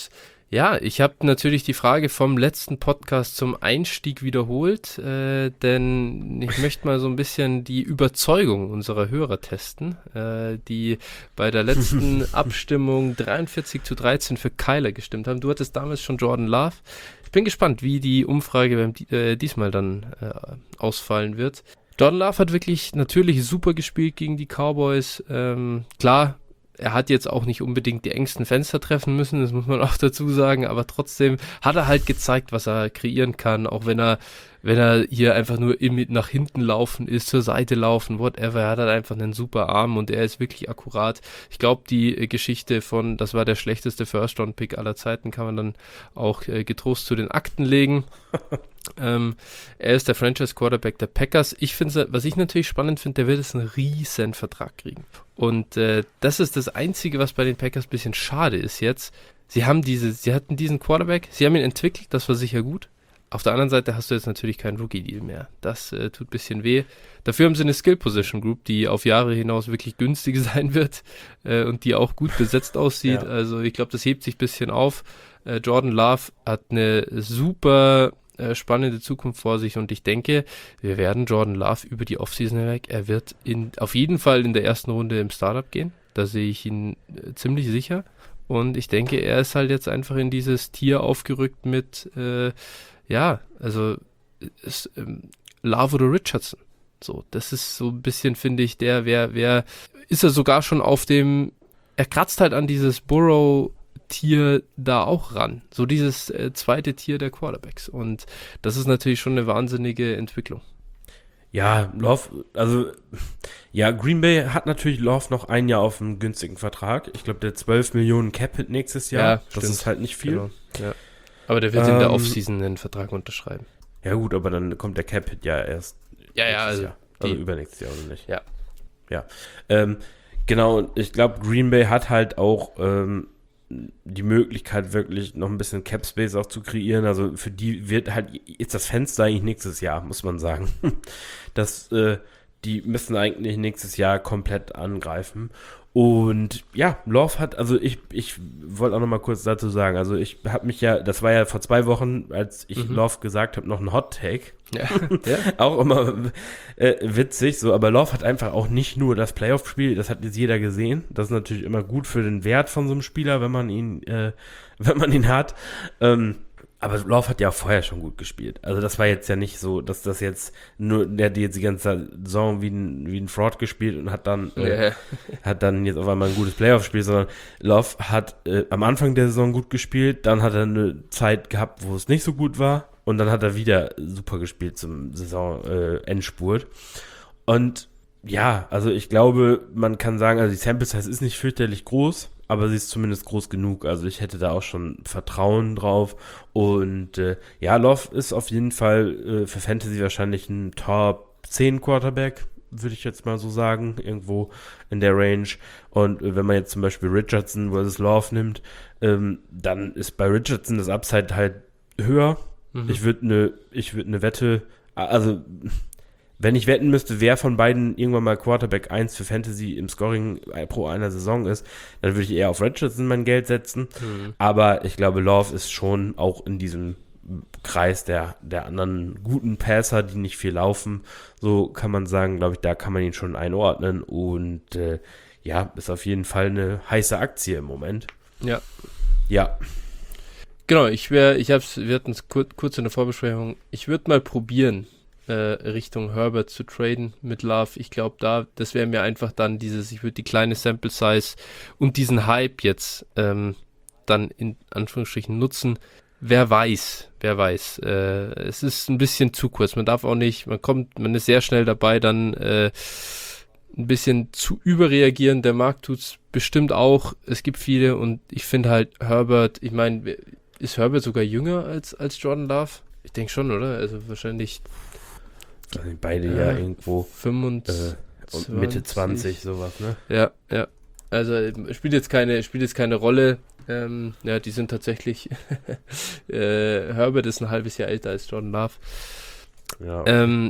Speaker 1: Ja, ich habe natürlich die Frage vom letzten Podcast zum Einstieg wiederholt, denn ich möchte mal so ein bisschen die Überzeugung unserer Hörer testen, die bei der letzten Abstimmung 43-13 für Kyler gestimmt haben. Du hattest damals schon Jordan Love. Ich bin gespannt, wie die Umfrage diesmal dann ausfallen wird. Jordan Love hat wirklich natürlich super gespielt gegen die Cowboys. Klar, er hat jetzt auch nicht unbedingt die engsten Fenster treffen müssen, das muss man auch dazu sagen, aber trotzdem hat er halt gezeigt, was er kreieren kann, auch wenn er hier einfach nur nach hinten laufen ist, zur Seite laufen, whatever, er hat halt einfach einen super Arm und er ist wirklich akkurat. Ich glaube, die Geschichte von, das war der schlechteste First-Round-Pick aller Zeiten, kann man dann auch getrost zu den Akten legen. Er ist der Franchise-Quarterback der Packers. Ich finde, was ich natürlich spannend finde, der wird jetzt einen riesen Vertrag kriegen. Und das ist das Einzige, was bei den Packers ein bisschen schade ist jetzt. Sie hatten diesen Quarterback, sie haben ihn entwickelt, das war sicher gut. Auf der anderen Seite hast du jetzt natürlich keinen Rookie-Deal mehr. Das tut ein bisschen weh. Dafür haben sie eine Skill-Position-Group, die auf Jahre hinaus wirklich günstig sein wird und die auch gut besetzt aussieht. Ja. Also ich glaube, das hebt sich ein bisschen auf. Jordan Love hat eine super spannende Zukunft vor sich und ich denke, wir werden Jordan Love über die Offseason hinweg, er wird auf jeden Fall in der ersten Runde im Startup gehen. Da sehe ich ihn ziemlich sicher. Und ich denke, er ist halt jetzt einfach in dieses Tier aufgerückt mit Love oder Richardson. So, das ist so ein bisschen, finde ich, wer ist er sogar schon er kratzt halt an dieses Burrow-Tier da auch ran. So dieses zweite Tier der Quarterbacks. Und das ist natürlich schon eine wahnsinnige Entwicklung.
Speaker 2: Ja, Green Bay hat natürlich Love noch ein Jahr auf einem günstigen Vertrag. Ich glaube, der 12 Millionen Cap-Hit nächstes Jahr. Ja, das ist halt nicht viel.
Speaker 1: Genau. Ja. Aber der wird in der Offseason einen Vertrag unterschreiben.
Speaker 2: Ja gut, aber dann kommt der Cap-Hit ja erst
Speaker 1: also
Speaker 2: übernächstes Jahr, oder nicht?
Speaker 1: Ja.
Speaker 2: Ja. Genau, ich glaube, Green Bay hat halt auch die Möglichkeit, wirklich noch ein bisschen Cap-Space auch zu kreieren. Also für die ist das Fenster eigentlich nächstes Jahr, muss man sagen. Die müssen eigentlich nächstes Jahr komplett angreifen. Und ja, Love hat, also ich wollte auch noch mal kurz dazu sagen, also ich habe mich das war ja vor 2 Wochen, als ich Love gesagt habe, noch ein Hot-Take. Ja. Auch immer witzig, so, aber Love hat einfach auch nicht nur das Playoff-Spiel, das hat jetzt jeder gesehen. Das ist natürlich immer gut für den Wert von so einem Spieler, wenn man ihn hat. Aber Love hat ja auch vorher schon gut gespielt. Also das war jetzt ja nicht so, dass das jetzt nur, der hat jetzt die ganze Saison wie ein Fraud gespielt und hat dann jetzt auf einmal ein gutes Playoff-Spiel, sondern Love hat am Anfang der Saison gut gespielt, dann hat er eine Zeit gehabt, wo es nicht so gut war und dann hat er wieder super gespielt zum Saison-Endspurt. Und ja, also ich glaube, man kann sagen, also die Sample Size ist nicht fürchterlich groß, aber sie ist zumindest groß genug. Also ich hätte da auch schon Vertrauen drauf. Und Love ist auf jeden Fall für Fantasy wahrscheinlich ein Top 10 Quarterback, würde ich jetzt mal so sagen, irgendwo in der Range. Und wenn man jetzt zum Beispiel Richardson versus Love nimmt, dann ist bei Richardson das Upside halt höher. Mhm. Ich würde eine Wette, also wenn ich wetten müsste, wer von beiden irgendwann mal Quarterback 1 für Fantasy im Scoring pro einer Saison ist, dann würde ich eher auf Richardson mein Geld setzen. Mhm. Aber ich glaube, Love ist schon auch in diesem Kreis der anderen guten Passer, die nicht viel laufen. So kann man sagen, glaube ich, da kann man ihn schon einordnen. Und ist auf jeden Fall eine heiße Aktie im Moment.
Speaker 1: Ja.
Speaker 2: Ja.
Speaker 1: Genau, wir hatten es kurz in der Vorbesprechung. Ich würde mal probieren, Richtung Herbert zu traden mit Love. Ich glaube, das wäre mir einfach dann ich würde die kleine Sample Size und diesen Hype jetzt dann in Anführungsstrichen nutzen. Wer weiß. Es ist ein bisschen zu kurz. Man darf auch nicht, man ist sehr schnell dabei, dann ein bisschen zu überreagieren. Der Markt tut's bestimmt auch. Es gibt viele und ich finde halt Herbert, ich meine, ist Herbert sogar jünger als Jordan Love? Ich denke schon, oder? Also wahrscheinlich
Speaker 2: beide ja irgendwo
Speaker 1: 25,
Speaker 2: Mitte 20, sowas, ne?
Speaker 1: Ja. Also spielt jetzt keine Rolle. Die sind tatsächlich Herbert ist ein halbes Jahr älter als Jordan Love.
Speaker 2: Ja.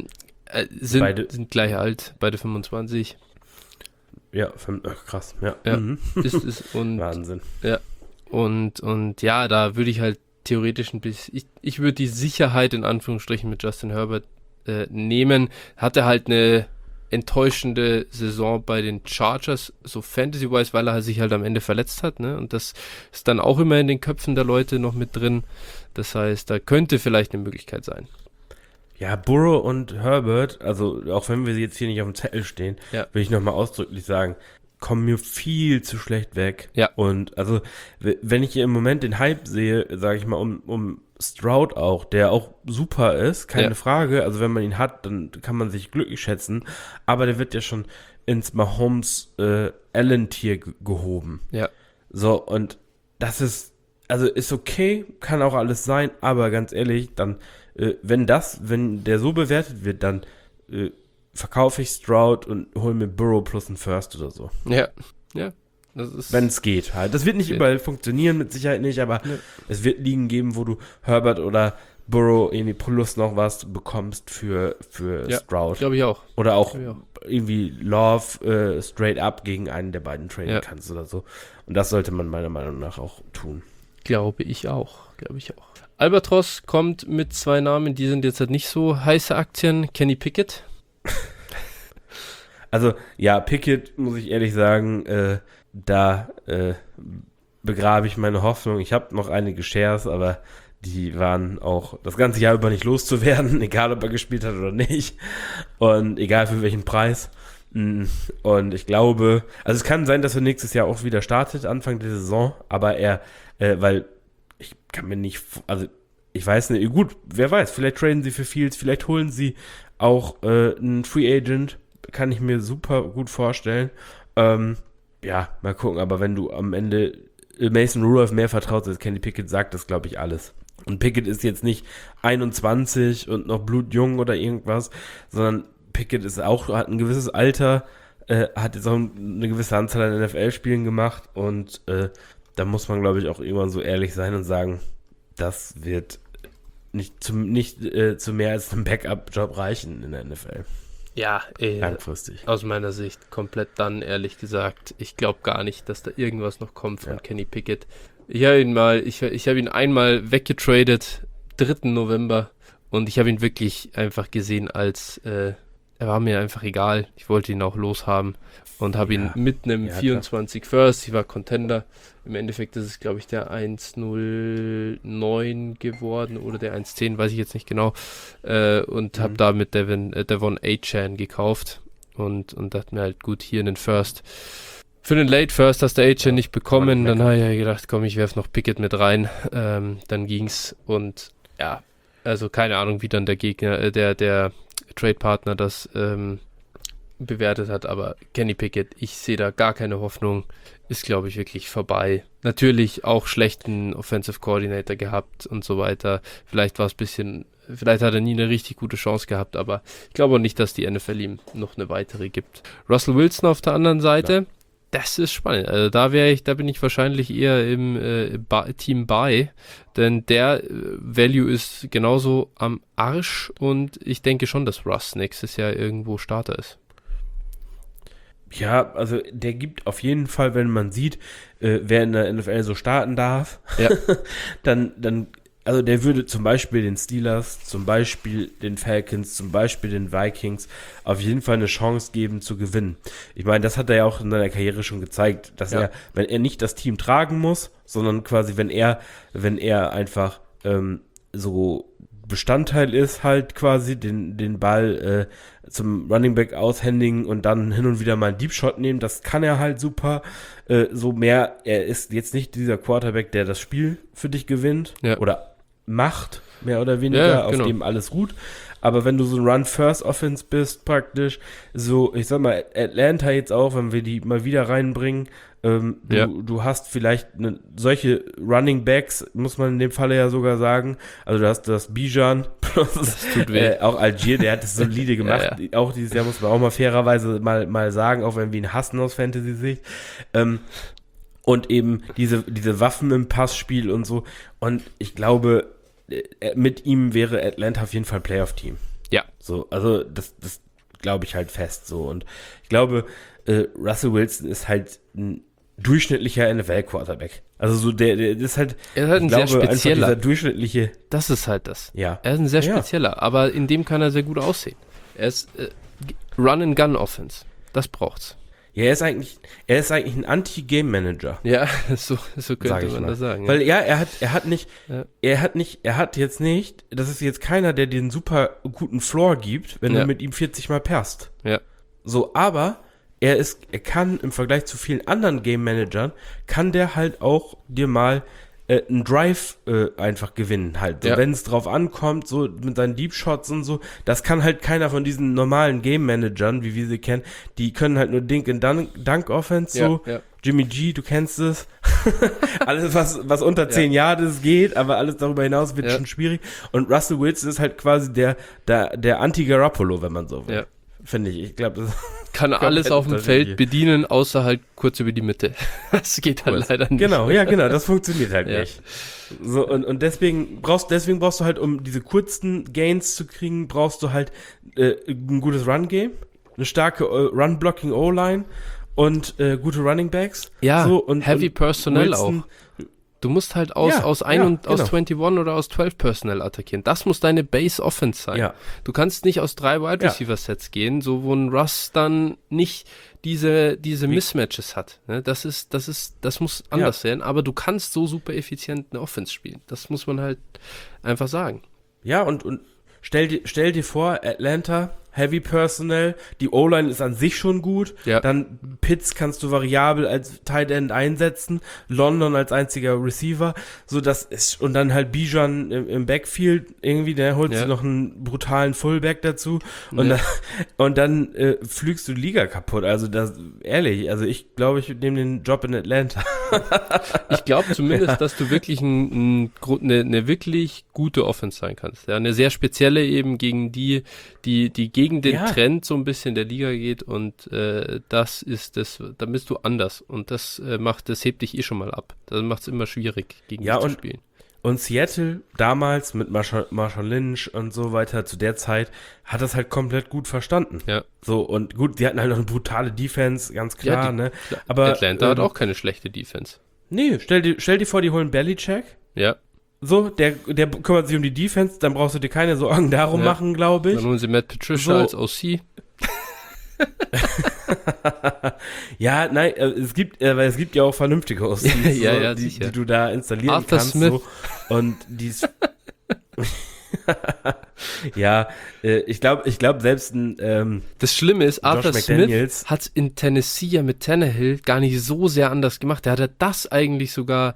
Speaker 1: Sind gleich alt, beide 25.
Speaker 2: Ja, krass, ja.
Speaker 1: Ja, ist und
Speaker 2: Wahnsinn.
Speaker 1: Ja. Und ja, da würde ich halt theoretisch ein bisschen, ich würde die Sicherheit in Anführungsstrichen mit Justin Herbert nehmen. Hatte halt eine enttäuschende Saison bei den Chargers, so Fantasy-wise, weil er sich halt am Ende verletzt hat, ne? Und das ist dann auch immer in den Köpfen der Leute noch mit drin. Das heißt, da könnte vielleicht eine Möglichkeit sein.
Speaker 2: Ja, Burrow und Herbert, also auch wenn wir jetzt hier nicht auf dem Zettel stehen, will ich nochmal ausdrücklich sagen, kommen mir viel zu schlecht weg.
Speaker 1: Ja.
Speaker 2: Und also, wenn ich hier im Moment den Hype sehe, sage ich mal, um Stroud auch, der auch super ist, keine Frage. Also wenn man ihn hat, dann kann man sich glücklich schätzen. Aber der wird ja schon ins Mahomes Allen-Tier gehoben.
Speaker 1: Ja.
Speaker 2: So, und das ist okay, kann auch alles sein, aber ganz ehrlich, dann, wenn der so bewertet wird, dann verkaufe ich Stroud und hole mir Burrow plus einen First oder so.
Speaker 1: Ja.
Speaker 2: Wenn es geht halt. Das wird nicht überall funktionieren, mit Sicherheit nicht, aber es wird Ligen geben, wo du Herbert oder Burrow irgendwie plus noch was bekommst für Stroud.
Speaker 1: Glaube ich auch.
Speaker 2: Oder auch irgendwie Love straight up gegen einen der beiden traden kannst oder so. Und das sollte man meiner Meinung nach auch tun.
Speaker 1: Glaube ich auch. Albatros kommt mit 2 Namen, die sind jetzt halt nicht so heiße Aktien. Kenny Pickett.
Speaker 2: Also, ja, Pickett, muss ich ehrlich sagen, da begrabe ich meine Hoffnung. Ich habe noch einige Shares, aber die waren auch das ganze Jahr über nicht loszuwerden, egal ob er gespielt hat oder nicht. Und egal für welchen Preis. Und ich glaube, also es kann sein, dass er nächstes Jahr auch wieder startet, Anfang der Saison, aber weil ich kann mir nicht, also ich weiß nicht, gut, wer weiß, vielleicht traden sie für Fields, vielleicht holen sie auch einen Free Agent, kann ich mir super gut vorstellen. Ja, mal gucken, aber wenn du am Ende Mason Rudolph mehr vertraust als Kenny Pickett, sagt das, glaube ich, alles. Und Pickett ist jetzt nicht 21 und noch blutjung oder irgendwas, sondern Pickett hat ein gewisses Alter, hat jetzt auch eine gewisse Anzahl an NFL-Spielen gemacht und da muss man, glaube ich, auch irgendwann so ehrlich sein und sagen, das wird nicht zu mehr als einem Backup-Job reichen in der NFL.
Speaker 1: Ja,
Speaker 2: langfristig.
Speaker 1: Aus meiner Sicht komplett dann, ehrlich gesagt. Ich glaube gar nicht, dass da irgendwas noch kommt von Kenny Pickett. Ich habe ihn einmal weggetradet, 3. November, und ich habe ihn wirklich einfach gesehen als, er war mir einfach egal. Ich wollte ihn auch loshaben und habe ihn mit einem 24 First, ich war Contender. Im Endeffekt ist es, glaube ich, der 109 geworden oder der 110, weiß ich jetzt nicht genau. Und habe da mit Devon Achane gekauft und dachte mir halt, gut, hier einen First. Für den Late First hast du Achane nicht bekommen. Dann habe ich ja gedacht, komm, ich werfe noch Pickett mit rein. Dann ging's und ja, also keine Ahnung, wie dann der Gegner, der Trade-Partner das bewertet hat, aber Kenny Pickett, ich sehe da gar keine Hoffnung, ist, glaube ich, wirklich vorbei. Natürlich auch schlechten Offensive Coordinator gehabt und so weiter. Vielleicht hat er nie eine richtig gute Chance gehabt, aber ich glaube auch nicht, dass die NFL ihm noch eine weitere gibt. Russell Wilson auf der anderen Seite, das ist spannend. Also da bin ich wahrscheinlich eher im Team Buy, denn der Value ist genauso am Arsch und ich denke schon, dass Russ nächstes Jahr irgendwo Starter ist.
Speaker 2: Ja, also der gibt auf jeden Fall, wenn man sieht, wer in der NFL so starten darf, dann, also der würde zum Beispiel den Steelers, zum Beispiel den Falcons, zum Beispiel den Vikings auf jeden Fall eine Chance geben zu gewinnen. Ich meine, das hat er ja auch in seiner Karriere schon gezeigt, dass er, wenn er nicht das Team tragen muss, sondern quasi, wenn er einfach so Bestandteil ist, halt quasi den Ball zum Running Back aushändigen und dann hin und wieder mal einen Deep Shot nehmen, das kann er halt super. Er ist jetzt nicht dieser Quarterback, der das Spiel für dich gewinnt oder macht, mehr oder weniger, auf dem alles gut. Aber wenn du so ein Run-First-Offense bist, praktisch, so, ich sag mal, Atlanta jetzt auch, wenn wir die mal wieder reinbringen, du hast vielleicht solche Running Backs, muss man in dem Falle ja sogar sagen. Also du hast das Bijan plus auch Algier, der hat es solide gemacht. Auch dieses Jahr muss man auch mal fairerweise mal sagen, auch wenn wir ihn hassen aus Fantasy-Sicht. Und eben diese Waffen im Passspiel und so. Und ich glaube, mit ihm wäre Atlanta auf jeden Fall Playoff-Team.
Speaker 1: Ja.
Speaker 2: So, also das glaube ich halt fest so. Und ich glaube, Russell Wilson ist halt ein durchschnittlicher NFL-Quarterback. Also so der ist halt,
Speaker 1: er ist halt ein sehr spezieller.
Speaker 2: Dieser durchschnittliche.
Speaker 1: Das ist halt das.
Speaker 2: Ja.
Speaker 1: Er ist ein sehr spezieller, aber in dem kann er sehr gut aussehen. Er ist Run-and-Gun-Offense. Das braucht's.
Speaker 2: Ja, er ist eigentlich ein Anti-Game-Manager.
Speaker 1: Ja, so könnte man das sagen.
Speaker 2: Weil er hat jetzt nicht, das ist jetzt keiner, der dir einen super guten Floor gibt, wenn du mit ihm 40 Mal passt.
Speaker 1: Ja.
Speaker 2: So, aber er kann im Vergleich zu vielen anderen Game-Managern, kann der halt auch dir mal einen Drive einfach gewinnen halt. So, wenn es drauf ankommt, so mit seinen Deep Shots und so, das kann halt keiner von diesen normalen Game-Managern, wie wir sie kennen, die können halt nur Dunk-Offense so. Ja. Jimmy G, du kennst es. Alles, was unter 10 Yards geht, aber alles darüber hinaus wird schon schwierig. Und Russell Wilson ist halt quasi der Anti-Garoppolo, wenn man so will. Ja. Finde ich. Ich glaube, das
Speaker 1: kann alles auf dem Feld bedienen, außer halt kurz über die Mitte. Das geht halt leider nicht.
Speaker 2: Genau, das funktioniert halt nicht. So, und deswegen brauchst du halt, um diese kurzen Gains zu kriegen, brauchst du halt ein gutes Run-Game, eine starke Run-Blocking O-Line und gute Running Backs.
Speaker 1: Ja,
Speaker 2: so, und
Speaker 1: Heavy Personnel auch. Du musst halt aus 21 oder aus 12 Personnel attackieren. Das muss deine Base Offense sein. Ja. Du kannst nicht aus 3 Wide Receiver Sets gehen, so wo ein Russ dann nicht diese Mismatches hat. Ne? Das muss anders sein, aber du kannst so super effizient eine Offense spielen. Das muss man halt einfach sagen.
Speaker 2: Ja, und stell dir vor, Atlanta, Heavy Personnel, die O-Line ist an sich schon gut, dann Pitts kannst du variabel als Tight End einsetzen, London als einziger Receiver, so das ist, und dann halt Bijan im Backfield irgendwie, der holt sich noch einen brutalen Fullback dazu und dann flügst du die Liga kaputt, also das, ehrlich, also ich glaube, ich nehme den Job in Atlanta.
Speaker 1: Ich glaube zumindest, dass du wirklich eine wirklich gute Offense sein kannst, eine sehr spezielle eben gegen die gegen den Trend so ein bisschen der Liga geht und das ist das, da bist du anders und das hebt dich schon mal ab. Das macht es immer schwierig, gegen dich zu spielen.
Speaker 2: Und Seattle damals mit Marshall Lynch und so weiter zu der Zeit hat das halt komplett gut verstanden. Ja. So, und gut, die hatten halt noch eine brutale Defense, ganz klar, ne?
Speaker 1: Aber Atlanta hat auch keine schlechte Defense.
Speaker 2: Nee, stell dir vor, die holen Belichick.
Speaker 1: Ja.
Speaker 2: So, der kümmert sich um die Defense, dann brauchst du dir keine Sorgen darum machen, glaube ich.
Speaker 1: Dann holen sie Matt Patricia als OC.
Speaker 2: Ja, nein, es gibt ja auch vernünftige OCs, die du da installieren
Speaker 1: Arthur
Speaker 2: kannst.
Speaker 1: Smith.
Speaker 2: So, und die ja, ich glaube selbst ein
Speaker 1: das Schlimme ist, Arthur Smith hat es in Tennessee ja mit Tannehill gar nicht so sehr anders gemacht. Der hat das eigentlich sogar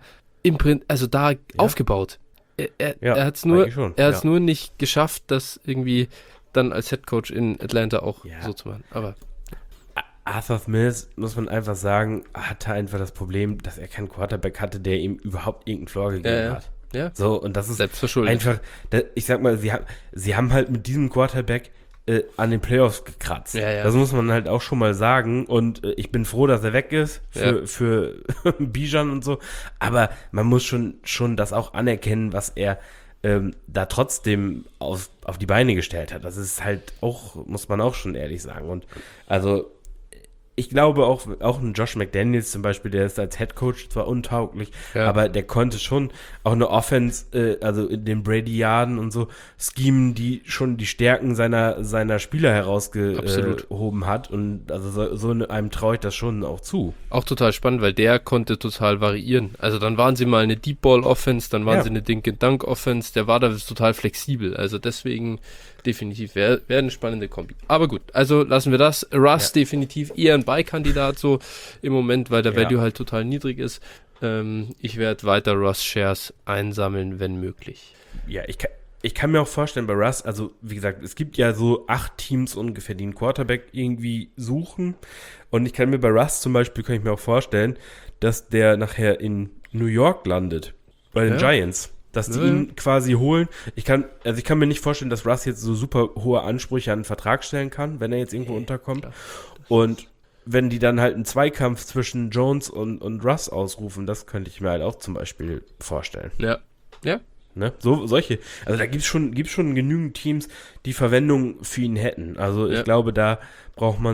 Speaker 1: aufgebaut. Er hat es nur nicht geschafft, das irgendwie dann als Headcoach in Atlanta auch so zu machen. Aber
Speaker 2: Arthur Smith, muss man einfach sagen, hatte einfach das Problem, dass er keinen Quarterback hatte, der ihm überhaupt irgendeinen Floor gegeben hat.
Speaker 1: Ja.
Speaker 2: So, und das ist
Speaker 1: selbstverschuldet.
Speaker 2: Einfach, ich sag mal, sie haben halt mit diesem Quarterback an den Playoffs gekratzt. Ja. Das muss man halt auch schon mal sagen. Und ich bin froh, dass er weg ist für Bijan und so. Aber man muss schon das auch anerkennen, was er da trotzdem auf die Beine gestellt hat. Das ist halt auch, muss man auch schon ehrlich sagen. Und also ich glaube auch ein Josh McDaniels zum Beispiel, der ist als Headcoach zwar untauglich, aber der konnte schon auch eine Offense, also in den Brady-Jahren und so, schemen, die schon die Stärken seiner Spieler herausgehoben hat. Und also so einem traue ich das schon auch zu.
Speaker 1: Auch total spannend, weil der konnte total variieren. Also dann waren sie mal eine Deep Ball Offense, dann waren sie eine Dink-and-Dunk Offense, der war da total flexibel. Also deswegen definitiv wäre eine spannende Kombi. Aber gut, also lassen wir das. Russ definitiv eher ein Buy-Kandidat so im Moment, weil der Value halt total niedrig ist. Ich werde weiter Russ-Shares einsammeln, wenn möglich.
Speaker 2: Ja, ich kann mir auch vorstellen bei Russ, also wie gesagt, es gibt ja so 8 Teams ungefähr, die einen Quarterback irgendwie suchen. Und ich kann mir bei Russ zum Beispiel, kann ich mir auch vorstellen, dass der nachher in New York landet, bei den Giants. Dass die ihn quasi holen. Ich kann mir nicht vorstellen, dass Russ jetzt so super hohe Ansprüche an den Vertrag stellen kann, wenn er jetzt irgendwo unterkommt. Klar. Und wenn die dann halt einen Zweikampf zwischen Jones und Russ ausrufen, das könnte ich mir halt auch zum Beispiel vorstellen.
Speaker 1: Ja.
Speaker 2: Ne? Solche. Also da gibt's schon genügend Teams, die Verwendung für ihn hätten. Also ich glaube, da braucht man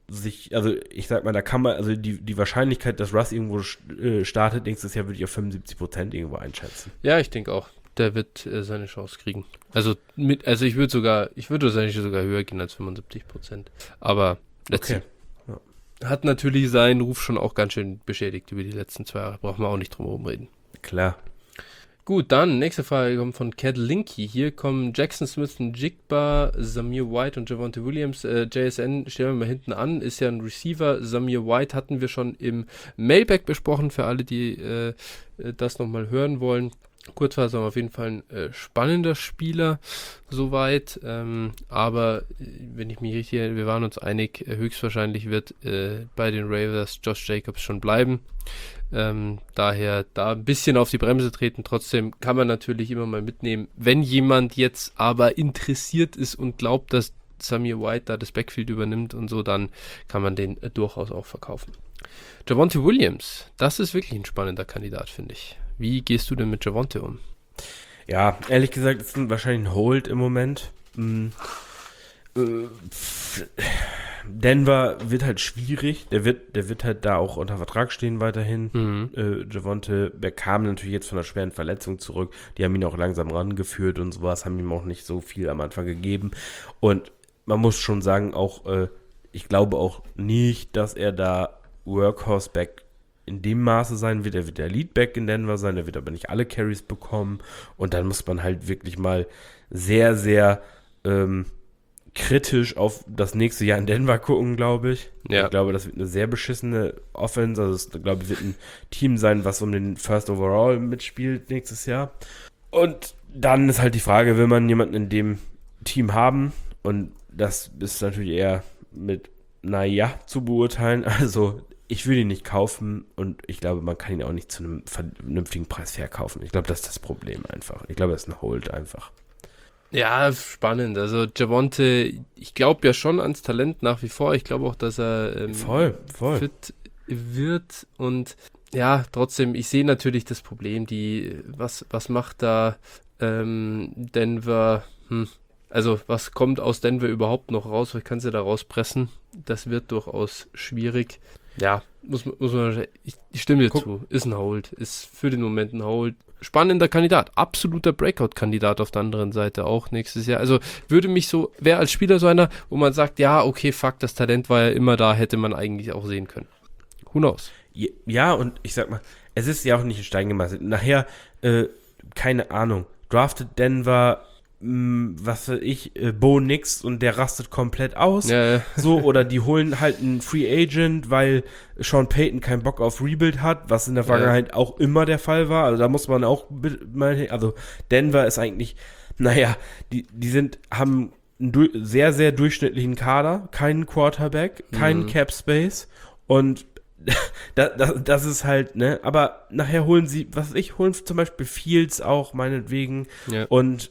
Speaker 2: also ich sag mal, da kann man, also die Wahrscheinlichkeit, dass Russ irgendwo startet nächstes Jahr, würde ich auf 75% irgendwo einschätzen.
Speaker 1: Ja, ich denke auch. Der wird seine Chance kriegen. Also ich würde wahrscheinlich sogar höher gehen als 75%. Aber
Speaker 2: okay.
Speaker 1: Hat natürlich seinen Ruf schon auch ganz schön beschädigt über die letzten 2 Jahre. Brauchen wir auch nicht drum herum reden.
Speaker 2: Klar.
Speaker 1: Gut, dann, nächste Frage kommt von Cat Linky. Hier kommen Jackson Smith, Njigba, Zamir White und Javonte Williams. JSN stellen wir mal hinten an, ist ja ein Receiver. Zamir White hatten wir schon im Mailback besprochen, für alle, die das nochmal hören wollen. Kurzfassung, auf jeden Fall ein spannender Spieler, soweit. Aber, wenn ich mich richtig erinnere, wir waren uns einig, höchstwahrscheinlich wird bei den Ravens Josh Jacobs schon bleiben. Daher da ein bisschen auf die Bremse treten. Trotzdem kann man natürlich immer mal mitnehmen. Wenn jemand jetzt aber interessiert ist und glaubt, dass Zamir White da das Backfield übernimmt und so, dann kann man den durchaus auch verkaufen. Javonte Williams, das ist wirklich ein spannender Kandidat, finde ich. Wie gehst du denn mit Javonte um?
Speaker 2: Ja, ehrlich gesagt, ist wahrscheinlich ein Hold im Moment. Denver wird halt schwierig. Der wird halt da auch unter Vertrag stehen weiterhin. Javonte, der kam natürlich jetzt von einer schweren Verletzung zurück. Die haben ihn auch langsam rangeführt und sowas, haben ihm auch nicht so viel am Anfang gegeben. Und man muss schon sagen, auch ich glaube auch nicht, dass er da Workhorse-Back in dem Maße sein wird. Er wird der Leadback in Denver sein, er wird aber nicht alle Carries bekommen. Und dann muss man halt wirklich mal sehr, sehr kritisch auf das nächste Jahr in Denver gucken, glaube ich. Ja. Ich glaube, das wird eine sehr beschissene Offense. Also es, glaube ich, wird ein Team sein, was um den First Overall mitspielt nächstes Jahr. Und dann ist halt die Frage, will man jemanden in dem Team haben? Und das ist natürlich eher mit naja zu beurteilen. Also ich würde ihn nicht kaufen und ich glaube, man kann ihn auch nicht zu einem vernünftigen Preis verkaufen. Ich glaube, das ist das Problem einfach. Ich glaube, das ist ein Hold einfach.
Speaker 1: Ja, spannend. Also Javonte, ich glaube ja schon ans Talent nach wie vor. Ich glaube auch, dass er
Speaker 2: voll
Speaker 1: fit wird und ja, trotzdem, ich sehe natürlich das Problem, was macht da Denver, also was kommt aus Denver überhaupt noch raus? Was kannst du da rauspressen? Das wird durchaus schwierig. Ja, muss man ich stimme dir zu. Ist ein Hold. Ist für den Moment ein Hold. Spannender Kandidat. Absoluter Breakout-Kandidat auf der anderen Seite auch nächstes Jahr. Also wäre als Spieler so einer, wo man sagt, ja, okay, fuck, das Talent war ja immer da, hätte man eigentlich auch sehen können. Who knows?
Speaker 2: Ja, und ich sag mal, es ist ja auch nicht in Stein gemeißelt. Nachher, keine Ahnung, draftet Denver was weiß ich, Bo Nix und der rastet komplett aus.
Speaker 1: Ja.
Speaker 2: So, oder die holen halt einen Free Agent, weil Sean Payton keinen Bock auf Rebuild hat, was in der Vergangenheit auch immer der Fall war. Also da muss man auch mal, also Denver ist eigentlich, naja, die haben einen sehr, sehr durchschnittlichen Kader, keinen Quarterback, keinen Cap Space und das ist halt, ne, aber nachher holen zum Beispiel Fields auch, meinetwegen, und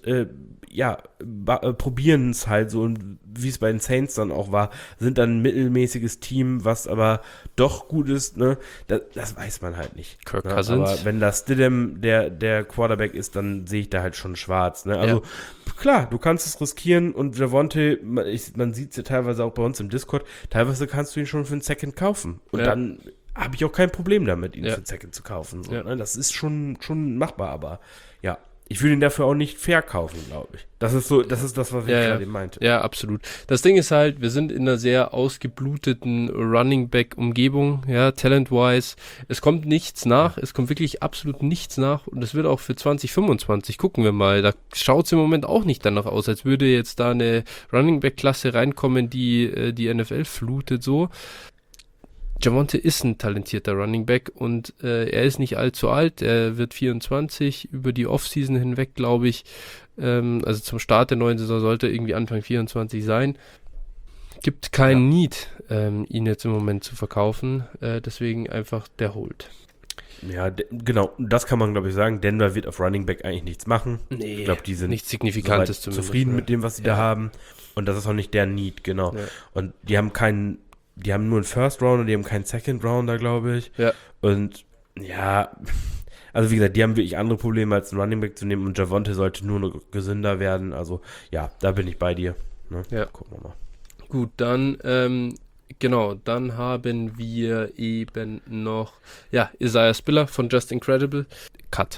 Speaker 2: probieren es halt so, und wie es bei den Saints dann auch war, sind dann ein mittelmäßiges Team, was aber doch gut ist, ne, das weiß man halt nicht.
Speaker 1: Kirk Cousins.
Speaker 2: Aber wenn das Stidham der Quarterback ist, dann sehe ich da halt schon schwarz, ne, also klar, du kannst es riskieren und Javonte, man sieht es ja teilweise auch bei uns im Discord, teilweise kannst du ihn schon für einen Second kaufen und dann habe ich auch kein Problem damit, ihn für einen Second zu kaufen. So, ne? Das ist schon machbar, aber ja, ich würde ihn dafür auch nicht verkaufen, glaube ich. Das ist das, was ich gerade meinte.
Speaker 1: Ja, absolut. Das Ding ist halt, wir sind in einer sehr ausgebluteten Running-Back-Umgebung, ja, talent-wise. Es kommt nichts nach, es kommt wirklich absolut nichts nach und es wird auch für 2025, gucken wir mal, da schaut es im Moment auch nicht danach aus, als würde jetzt da eine Running-Back-Klasse reinkommen, die die NFL flutet so. Javonte ist ein talentierter Running Back und er ist nicht allzu alt, er wird 24, über die Offseason hinweg, glaube ich, also zum Start der neuen Saison sollte irgendwie Anfang 24 sein. Gibt keinen Need, ihn jetzt im Moment zu verkaufen, deswegen einfach der Hold.
Speaker 2: Ja, genau, das kann man, glaube ich, sagen. Denver wird auf Running Back eigentlich nichts machen.
Speaker 1: Nee,
Speaker 2: ich glaube, die sind
Speaker 1: nichts Signifikantes
Speaker 2: zufrieden mit dem, was sie da haben, und das ist auch nicht der Need, genau. Ja. Und die haben nur einen First Rounder, die haben keinen Second Rounder, glaube ich.
Speaker 1: Ja.
Speaker 2: Und ja, also wie gesagt, die haben wirklich andere Probleme, als einen Running Back zu nehmen, und Javonte sollte nur noch gesünder werden. Also ja, da bin ich bei dir. Ne?
Speaker 1: Ja.
Speaker 2: Gucken wir mal.
Speaker 1: Gut, dann Genau, dann haben wir eben noch, Isaiah Spiller von Just Incredible. Cut.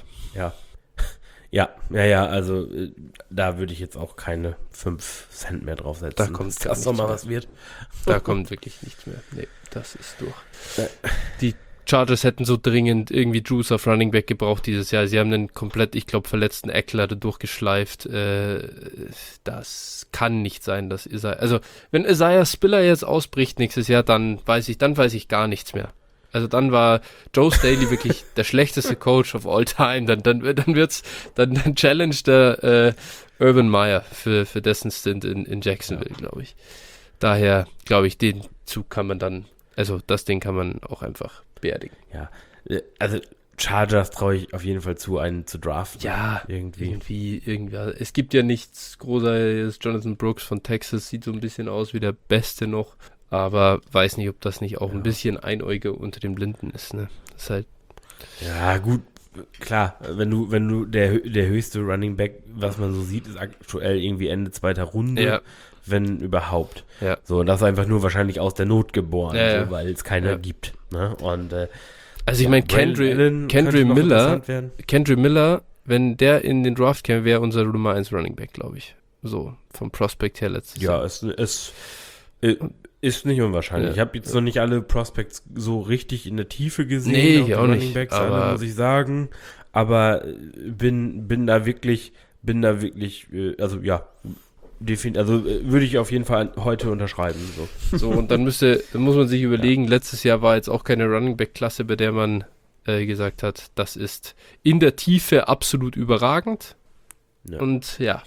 Speaker 2: Ja, also da würde ich jetzt auch keine 5 Cent mehr draufsetzen.
Speaker 1: Da kommt
Speaker 2: das nochmal was wird.
Speaker 1: Da kommt wirklich nichts mehr. Nee, das ist durch. Die Chargers hätten so dringend irgendwie Juice auf Running Back gebraucht dieses Jahr. Sie haben einen komplett, ich glaube, verletzten Eckler durchgeschleift. Das kann nicht sein, dass wenn Isaiah Spiller jetzt ausbricht nächstes Jahr, dann weiß ich gar nichts mehr. Also dann war Joe Staley wirklich der schlechteste Coach of all time. Dann challenge der Urban Meyer für dessen Stint in Jacksonville, glaube ich. Daher glaube ich, den Zug kann man dann, also das Ding kann man auch einfach beerdigen.
Speaker 2: Ja, also Chargers traue ich auf jeden Fall zu, einen zu draften.
Speaker 1: Ja, irgendwie. Es gibt ja nichts Großartiges. Jonathan Brooks von Texas sieht so ein bisschen aus wie der Beste noch. Aber weiß nicht, ob das nicht auch ein bisschen Einäuge unter den Blinden ist, ne? Das ist halt.
Speaker 2: Ja, gut, klar, wenn du der höchste Running Back, was man so sieht, ist aktuell irgendwie Ende 2. Runde, wenn überhaupt.
Speaker 1: Ja.
Speaker 2: So, und das ist einfach nur wahrscheinlich aus der Not geboren,
Speaker 1: so,
Speaker 2: weil es keiner gibt. Ne? Und
Speaker 1: also ich meine, Kendry Miller, wenn der in den Draft käme, wäre unser Nummer 1 Running Back, glaube ich. So, vom Prospect her letztes Jahr.
Speaker 2: Ja, es ist nicht unwahrscheinlich. Ich habe jetzt noch nicht alle Prospects so richtig in der Tiefe gesehen.
Speaker 1: Nee, ich auch nicht.
Speaker 2: Aber muss ich sagen. Aber bin da wirklich, also ja, würde ich auf jeden Fall heute unterschreiben.
Speaker 1: So und dann muss man sich überlegen, letztes Jahr war jetzt auch keine Running Back Klasse, bei der man gesagt hat, das ist in der Tiefe absolut überragend. Ja. Und ja,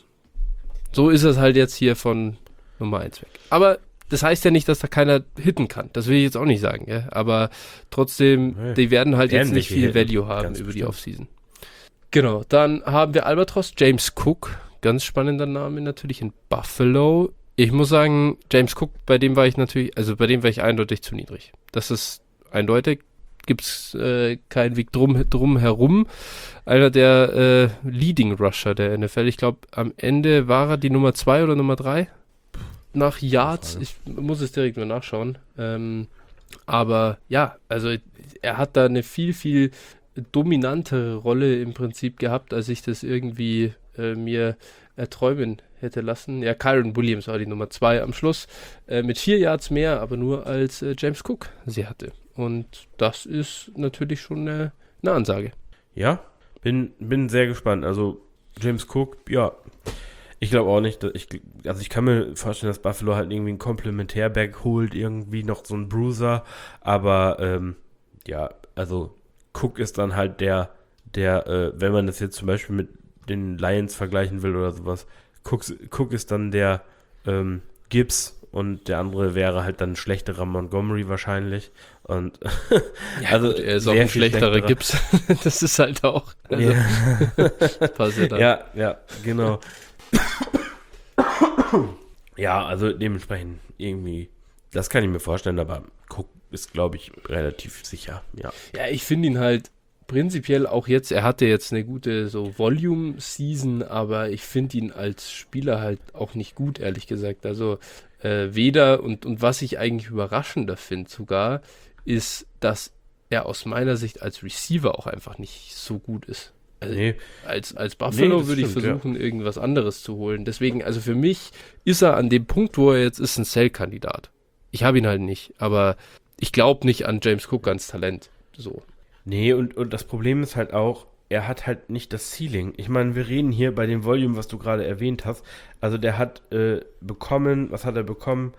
Speaker 1: so ist es halt jetzt hier von Nummer 1 weg. Aber das heißt ja nicht, dass da keiner hitten kann. Das will ich jetzt auch nicht sagen. Ja? Aber trotzdem, die werden halt jetzt nicht viel Value haben über die Offseason. Genau, dann haben wir Albatros, James Cook. Ganz spannender Name natürlich in Buffalo. Ich muss sagen, James Cook, bei dem war ich eindeutig zu niedrig. Das ist eindeutig. Gibt es keinen Weg drum herum. Einer der Leading Rusher der NFL. Ich glaube, am Ende war er die Nummer 2 oder Nummer 3. Nach Yards, ich muss es direkt nur nachschauen. Aber ja, also er hat da eine viel, viel dominantere Rolle im Prinzip gehabt, als ich das irgendwie mir erträumen hätte lassen. Ja, Kyron Williams war die Nummer 2 am Schluss. Mit 4 Yards mehr, aber nur als James Cook sie hatte. Und das ist natürlich schon eine Ansage.
Speaker 2: Ja, bin sehr gespannt. Also James Cook, ja. Ich glaube auch nicht, ich kann mir vorstellen, dass Buffalo halt irgendwie einen Komplementärback holt, irgendwie noch so einen Bruiser, aber also Cook ist dann halt der, wenn man das jetzt zum Beispiel mit den Lions vergleichen will oder sowas, Cook ist dann der Gibbs und der andere wäre halt dann ein schlechterer Montgomery wahrscheinlich und
Speaker 1: ja, also gut, er ist auch ein schlechterer Gibbs, das ist halt auch also, passiert dann.
Speaker 2: Ja, genau. Ja, also dementsprechend irgendwie, das kann ich mir vorstellen, aber Cook ist, glaube ich, relativ sicher, ja.
Speaker 1: Ja, ich finde ihn halt prinzipiell auch jetzt, er hatte jetzt eine gute so Volume-Season, aber ich finde ihn als Spieler halt auch nicht gut, ehrlich gesagt. Also weder, und was ich eigentlich überraschender finde sogar, ist, dass er aus meiner Sicht als Receiver auch einfach nicht so gut ist. Also als Buffalo würde ich versuchen, irgendwas anderes zu holen. Deswegen, also für mich ist er an dem Punkt, wo er jetzt ist, ein Sell-Kandidat. Ich habe ihn halt nicht, aber ich glaube nicht an James Cook als Talent. So.
Speaker 2: Nee, und das Problem ist halt auch, er hat halt nicht das Ceiling. Ich meine, wir reden hier bei dem Volume, was du gerade erwähnt hast. Also der hat bekommen, was hat er bekommen?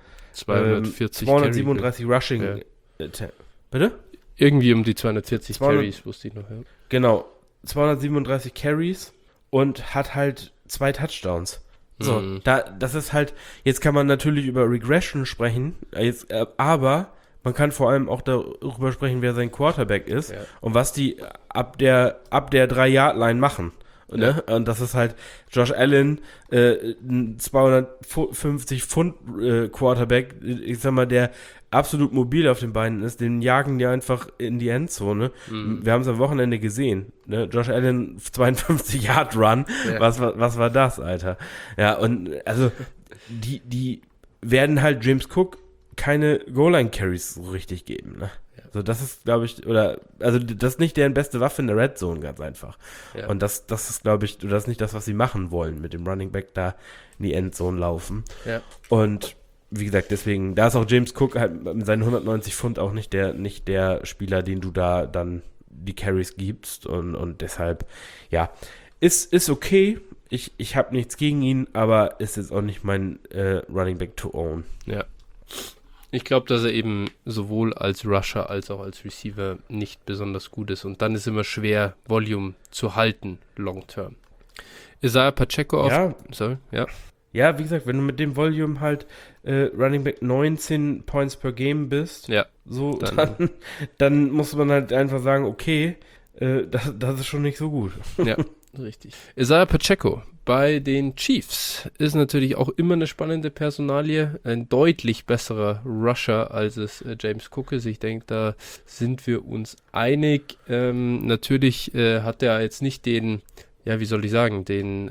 Speaker 2: 237 Rushing. Ja. Bitte?
Speaker 1: Irgendwie um die 240 Carries, wusste ich noch. Ja.
Speaker 2: Genau, 237 Carries und hat halt 2 Touchdowns. So, das ist halt, jetzt kann man natürlich über Regression sprechen, aber man kann vor allem auch darüber sprechen, wer sein Quarterback ist und was die ab der 3-Yard-Line machen. Ne? Und das ist halt Josh Allen, ein 250 Pfund Quarterback, ich sag mal, der absolut mobil auf den Beinen ist, den jagen die einfach in die Endzone. Wir haben es am Wochenende gesehen. Ne? Josh Allen, 52 Yard Run. Ja. Was war das, Alter? Ja, und also die werden halt James Cook keine Goal-Line-Carries so richtig geben, ne? Ja. So, das ist, glaube ich, das ist nicht deren beste Waffe in der Red Zone, ganz einfach. Ja. Und das ist, glaube ich, das ist nicht das, was sie machen wollen, mit dem Running Back da in die Endzone laufen. Ja. Und wie gesagt, deswegen, da ist auch James Cook halt mit seinen 190 Pfund auch nicht der Spieler, den du da dann die Carries gibst. Und deshalb, ja, ist okay. Ich habe nichts gegen ihn, aber ist jetzt auch nicht mein Running Back to own.
Speaker 1: Ja. Ich glaube, dass er eben sowohl als Rusher als auch als Receiver nicht besonders gut ist. Und dann ist immer schwer, Volume zu halten, long term. Isaiah Pacheco auf...
Speaker 2: Ja.
Speaker 1: Sorry, ja.
Speaker 2: Ja, wie gesagt, wenn du mit dem Volume halt Running Back 19 Points per Game bist,
Speaker 1: ja,
Speaker 2: so, dann muss man halt einfach sagen, okay, das ist schon nicht so gut.
Speaker 1: Ja, richtig. Isaiah Pacheco bei den Chiefs ist natürlich auch immer eine spannende Personalie. Ein deutlich besserer Rusher, als es James Cook ist. Ich denke, da sind wir uns einig. Natürlich hat er jetzt nicht den, ja, wie soll ich sagen, den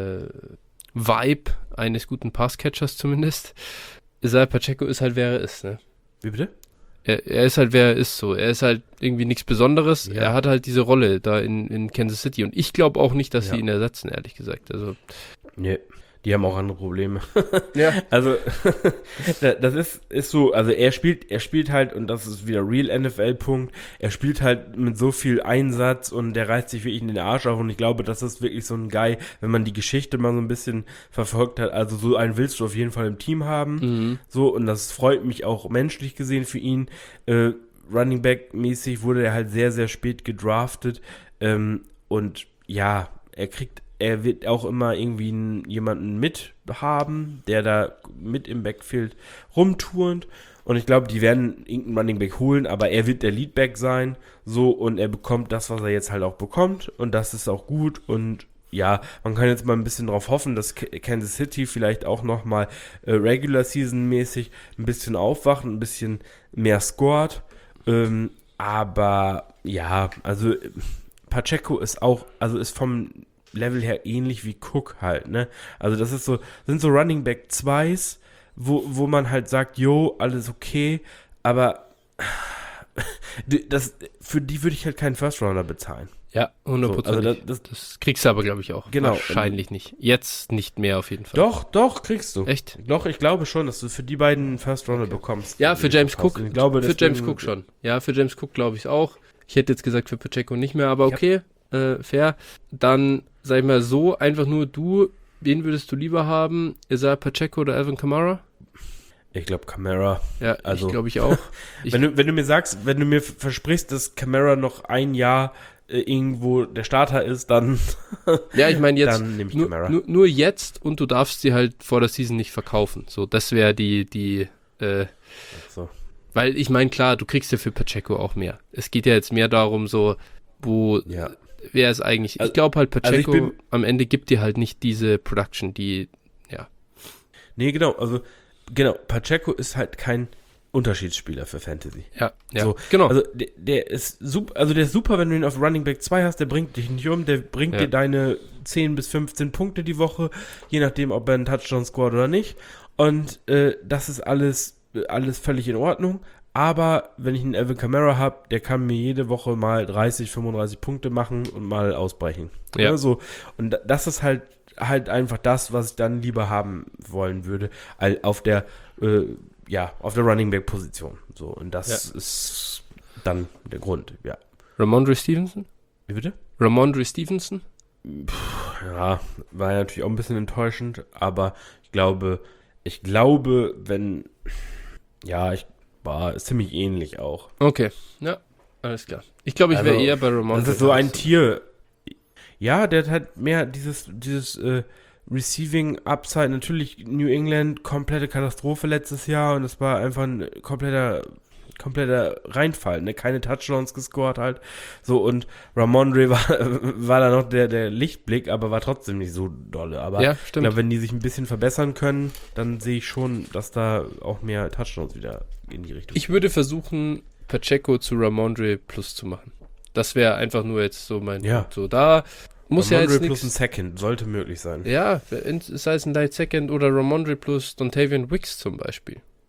Speaker 1: Vibe eines guten Passcatchers zumindest. Isaiah Pacheco ist halt, wer er ist, ne?
Speaker 2: Wie bitte?
Speaker 1: Er ist halt, wer er ist, so. Er ist halt irgendwie nichts Besonderes. Ja. Er hat halt diese Rolle da in Kansas City. Und ich glaube auch nicht, dass sie ihn ersetzen, ehrlich gesagt. Also.
Speaker 2: Nee, die haben auch andere Probleme.
Speaker 1: Ja.
Speaker 2: Also, das ist so, also er spielt halt, und das ist wieder Real NFL-Punkt, er spielt halt mit so viel Einsatz und der reißt sich wirklich in den Arsch auf und ich glaube, das ist wirklich so ein Guy, wenn man die Geschichte mal so ein bisschen verfolgt hat, also so einen willst du auf jeden Fall im Team haben, so, und das freut mich auch menschlich gesehen für ihn. Running Back mäßig wurde er halt sehr, sehr spät gedraftet, und ja, er wird auch immer irgendwie jemanden mit haben, der da mit im Backfield rumturnt. Und ich glaube, die werden irgendeinen Running Back holen, aber er wird der Leadback sein. So, und er bekommt das, was er jetzt halt auch bekommt. Und das ist auch gut. Und ja, man kann jetzt mal ein bisschen drauf hoffen, dass Kansas City vielleicht auch nochmal Regular Season mäßig ein bisschen aufwacht, ein bisschen mehr scored. Aber ja, also Pacheco ist vom Level her ähnlich wie Cook halt, ne? Also das sind so Running Back 2s, wo man halt sagt, jo, alles okay, aber für die würde ich halt keinen First Rounder bezahlen.
Speaker 1: Ja, 100%.
Speaker 2: So, also
Speaker 1: das kriegst du aber, glaube ich, auch.
Speaker 2: Genau.
Speaker 1: Wahrscheinlich nicht. Jetzt nicht mehr auf jeden Fall.
Speaker 2: Doch, kriegst du.
Speaker 1: Echt?
Speaker 2: Doch, ich glaube schon, dass du für die beiden einen First Rounder bekommst.
Speaker 1: Ja, für James Cook.
Speaker 2: Ich glaube,
Speaker 1: für James Cook schon. Ja, für James Cook glaube ich es auch. Ich hätte jetzt gesagt für Pacheco nicht mehr, aber okay, fair. Dann sag ich mal so, einfach nur wen würdest du lieber haben? Isaiah Pacheco oder Alvin Kamara?
Speaker 2: Ich glaube Kamara.
Speaker 1: Ja, also, ich glaube ich auch.
Speaker 2: wenn du mir versprichst, dass Kamara noch ein Jahr irgendwo der Starter ist, dann
Speaker 1: ja, ich meine jetzt
Speaker 2: dann nehme ich Kamara.
Speaker 1: Nur jetzt und du darfst sie halt vor der Season nicht verkaufen. So, das wäre die
Speaker 2: so.
Speaker 1: Weil ich meine, klar, du kriegst ja für Pacheco auch mehr. Es geht ja jetzt mehr darum, so, wer ist eigentlich, ich glaube halt Pacheco am Ende gibt dir halt nicht diese Production, ja.
Speaker 2: Nee, genau, Pacheco ist halt kein Unterschiedsspieler für Fantasy.
Speaker 1: Ja,
Speaker 2: so,
Speaker 1: genau.
Speaker 2: Also der ist super, wenn du ihn auf Running Back 2 hast, der bringt dich nicht um, der bringt dir deine 10 bis 15 Punkte die Woche, je nachdem, ob er einen Touchdown scored oder nicht. Und das ist alles völlig in Ordnung. Aber wenn ich einen Alvin Kamara habe, der kann mir jede Woche mal 30, 35 Punkte machen und mal ausbrechen.
Speaker 1: Ja.
Speaker 2: Ja, so. Und das ist halt einfach das, was ich dann lieber haben wollen würde, auf der Running Back Position. So, und das ist dann der Grund, ja.
Speaker 1: Ramondre Stevenson?
Speaker 2: Wie bitte?
Speaker 1: Ramondre Stevenson?
Speaker 2: Ja, war ja natürlich auch ein bisschen enttäuschend, aber ich glaube, ist ziemlich ähnlich auch.
Speaker 1: Okay, ja, alles klar. Ich glaube, ich wäre eher bei Ramondre.
Speaker 2: Das ist so ein Tier. Ja, der hat halt mehr dieses Receiving Upside. Natürlich New England, komplette Katastrophe letztes Jahr und es war einfach ein kompletter Reinfall, ne? Keine Touchdowns gescored halt. So, und Ramondre war da noch der Lichtblick, aber war trotzdem nicht so dolle. Aber
Speaker 1: ja,
Speaker 2: ich glaube, wenn die sich ein bisschen verbessern können, dann sehe ich schon, dass da auch mehr Touchdowns wieder in die Richtung
Speaker 1: Ich würde versuchen, Pacheco zu Ramondre plus zu machen. Das wäre einfach nur jetzt so mein Punkt. So, da muss ja jetzt
Speaker 2: plus ein Second, sollte möglich sein.
Speaker 1: Ja, sei es ein Light Second oder Ramondre plus Dontavian Wicks zum Beispiel.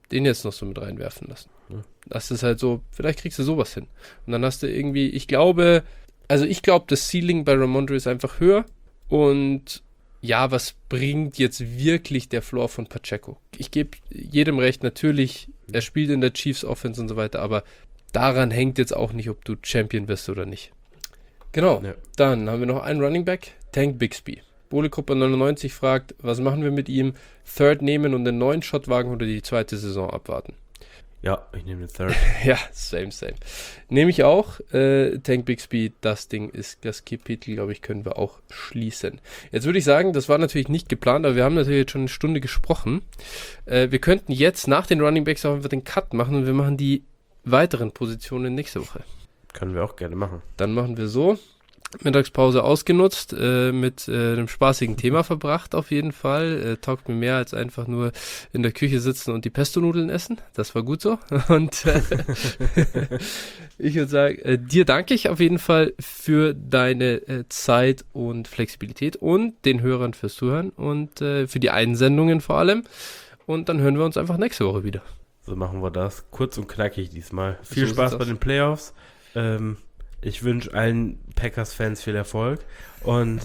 Speaker 1: Den jetzt noch so mit reinwerfen lassen.
Speaker 2: Ja.
Speaker 1: Das ist halt so, vielleicht kriegst du sowas hin. Und dann hast du irgendwie, ich glaube, das Ceiling bei Rhamondre ist einfach höher. Und ja, was bringt jetzt wirklich der Floor von Pacheco? Ich gebe jedem recht, natürlich, er spielt in der Chiefs Offense und so weiter, aber daran hängt jetzt auch nicht, ob du Champion wirst oder nicht. Genau, ja. Dann haben wir noch einen Running Back, Tank Bixby. Bohlegruppe 99 fragt, was machen wir mit ihm? Third nehmen und den neuen Shot wagen oder die zweite Saison abwarten?
Speaker 2: Ja, ich nehme den Third.
Speaker 1: Ja, same. Nehme ich auch. Tank Bixby, das Ding ist, das Kapitel, glaube ich, können wir auch schließen. Jetzt würde ich sagen, das war natürlich nicht geplant, aber wir haben natürlich jetzt schon eine Stunde gesprochen. Wir könnten jetzt nach den Running Backs auch einfach den Cut machen und wir machen die weiteren Positionen nächste Woche.
Speaker 2: Können wir auch gerne machen.
Speaker 1: Dann machen wir so. Mittagspause ausgenutzt, mit einem spaßigen Thema verbracht auf jeden Fall. Taugt mir mehr als einfach nur in der Küche sitzen und die Pesto-Nudeln essen. Das war gut so. Und ich würde sagen, dir danke ich auf jeden Fall für deine Zeit und Flexibilität und den Hörern fürs Zuhören und für die Einsendungen vor allem. Und dann hören wir uns einfach nächste Woche wieder.
Speaker 2: So machen wir das. Kurz und knackig diesmal. Viel Spaß bei den Playoffs. Ich wünsche allen Packers-Fans viel Erfolg und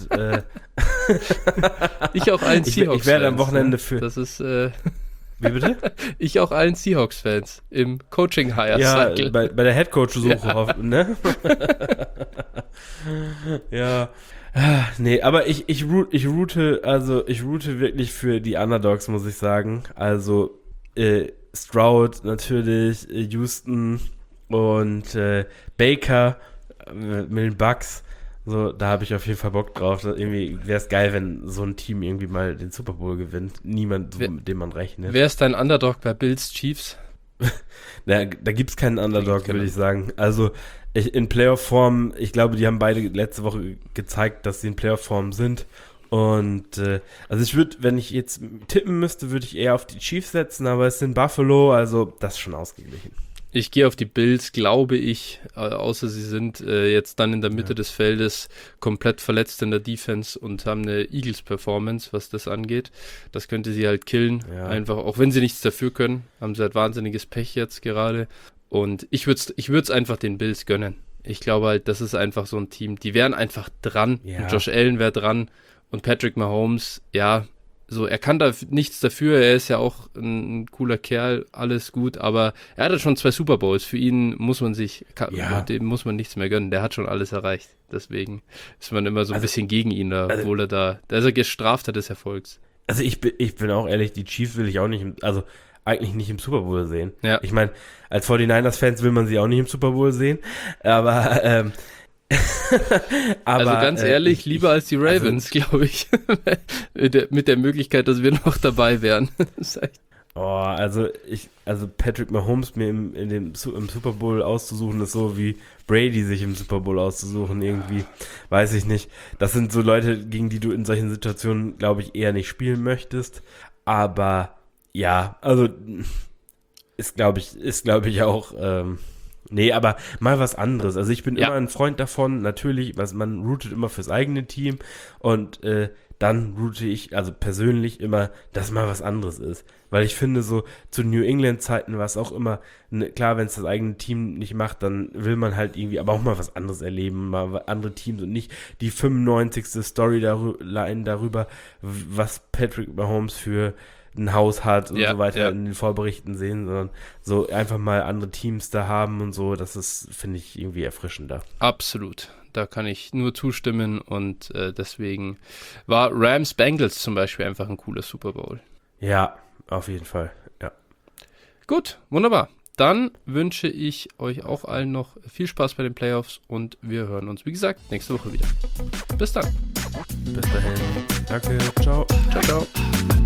Speaker 1: ich auch allen Seahawks-Fans.
Speaker 2: Ich werde am Wochenende für...
Speaker 1: Das ist...
Speaker 2: Wie bitte?
Speaker 1: Ich auch allen Seahawks-Fans im Coaching-Hire-Cycle.
Speaker 2: Ja, bei der Headcoach-Suche,
Speaker 1: ja.
Speaker 2: Ne? Ja. Nee, aber ich route wirklich für die Underdogs, muss ich sagen. Also Stroud natürlich, Houston und Baker mit den Bucks, so, da habe ich auf jeden Fall Bock drauf. Irgendwie wäre es geil, wenn so ein Team irgendwie mal den Super Bowl gewinnt. Niemand, mit dem man rechnet.
Speaker 1: Wer ist dein Underdog bei Bills Chiefs?
Speaker 2: Da gibt es keinen Underdog, würde ich sagen. Also in Playoff-Form, ich glaube, die haben beide letzte Woche gezeigt, dass sie in Playoff-Form sind. Und also ich würde, wenn ich jetzt tippen müsste, würde ich eher auf die Chiefs setzen, aber es sind Buffalo, also das ist schon ausgeglichen.
Speaker 1: Ich gehe auf die Bills, glaube ich, außer sie sind jetzt dann in der Mitte des Feldes komplett verletzt in der Defense und haben eine Eagles-Performance, was das angeht. Das könnte sie halt killen, einfach, auch wenn sie nichts dafür können, haben sie halt wahnsinniges Pech jetzt gerade. Und ich würde es einfach den Bills gönnen. Ich glaube halt, das ist einfach so ein Team, die wären einfach dran.
Speaker 2: Ja.
Speaker 1: Und Josh Allen wäre dran und Patrick Mahomes, ja, so, er kann da nichts dafür, er ist ja auch ein cooler Kerl, alles gut, aber er hatte schon 2 Super Bowls, für ihn muss man dem muss man nichts mehr gönnen, der hat schon alles erreicht, deswegen ist man immer so ein bisschen gegen ihn, obwohl da ist er gestraft hat des Erfolgs.
Speaker 2: Also ich bin auch ehrlich, die Chiefs will ich auch nicht, eigentlich nicht im Super Bowl sehen.
Speaker 1: Ja.
Speaker 2: Ich meine, als 49ers-Fans will man sie auch nicht im Super Bowl sehen, aber
Speaker 1: also ganz ehrlich, lieber als die Ravens, glaube ich. mit der Möglichkeit, dass wir noch dabei wären.
Speaker 2: Also Patrick Mahomes mir im Super Bowl auszusuchen, ist so wie Brady sich im Super Bowl auszusuchen, irgendwie. Weiß ich nicht. Das sind so Leute, gegen die du in solchen Situationen, glaube ich, eher nicht spielen möchtest. Aber ja, also ist, glaube ich, auch... Nee, aber mal was anderes. Also ich bin immer ein Freund davon, natürlich, man rootet immer fürs eigene Team und dann route ich, also persönlich immer, dass mal was anderes ist. Weil ich finde, so zu New England-Zeiten war es auch immer, klar, wenn es das eigene Team nicht macht, dann will man halt irgendwie aber auch mal was anderes erleben, mal andere Teams und nicht die 95. Storyline darüber, was Patrick Mahomes für ein Haus hat und so weiter in den Vorberichten sehen, sondern so einfach mal andere Teams da haben und so, das ist, finde ich, irgendwie erfrischender.
Speaker 1: Absolut, da kann ich nur zustimmen und deswegen war Rams-Bengals zum Beispiel einfach ein cooler Super Bowl.
Speaker 2: Ja, auf jeden Fall, ja.
Speaker 1: Gut, wunderbar. Dann wünsche ich euch auch allen noch viel Spaß bei den Playoffs und wir hören uns, wie gesagt, nächste Woche wieder. Bis dann.
Speaker 2: Bis dahin. Danke, ciao.
Speaker 1: Ciao, ciao.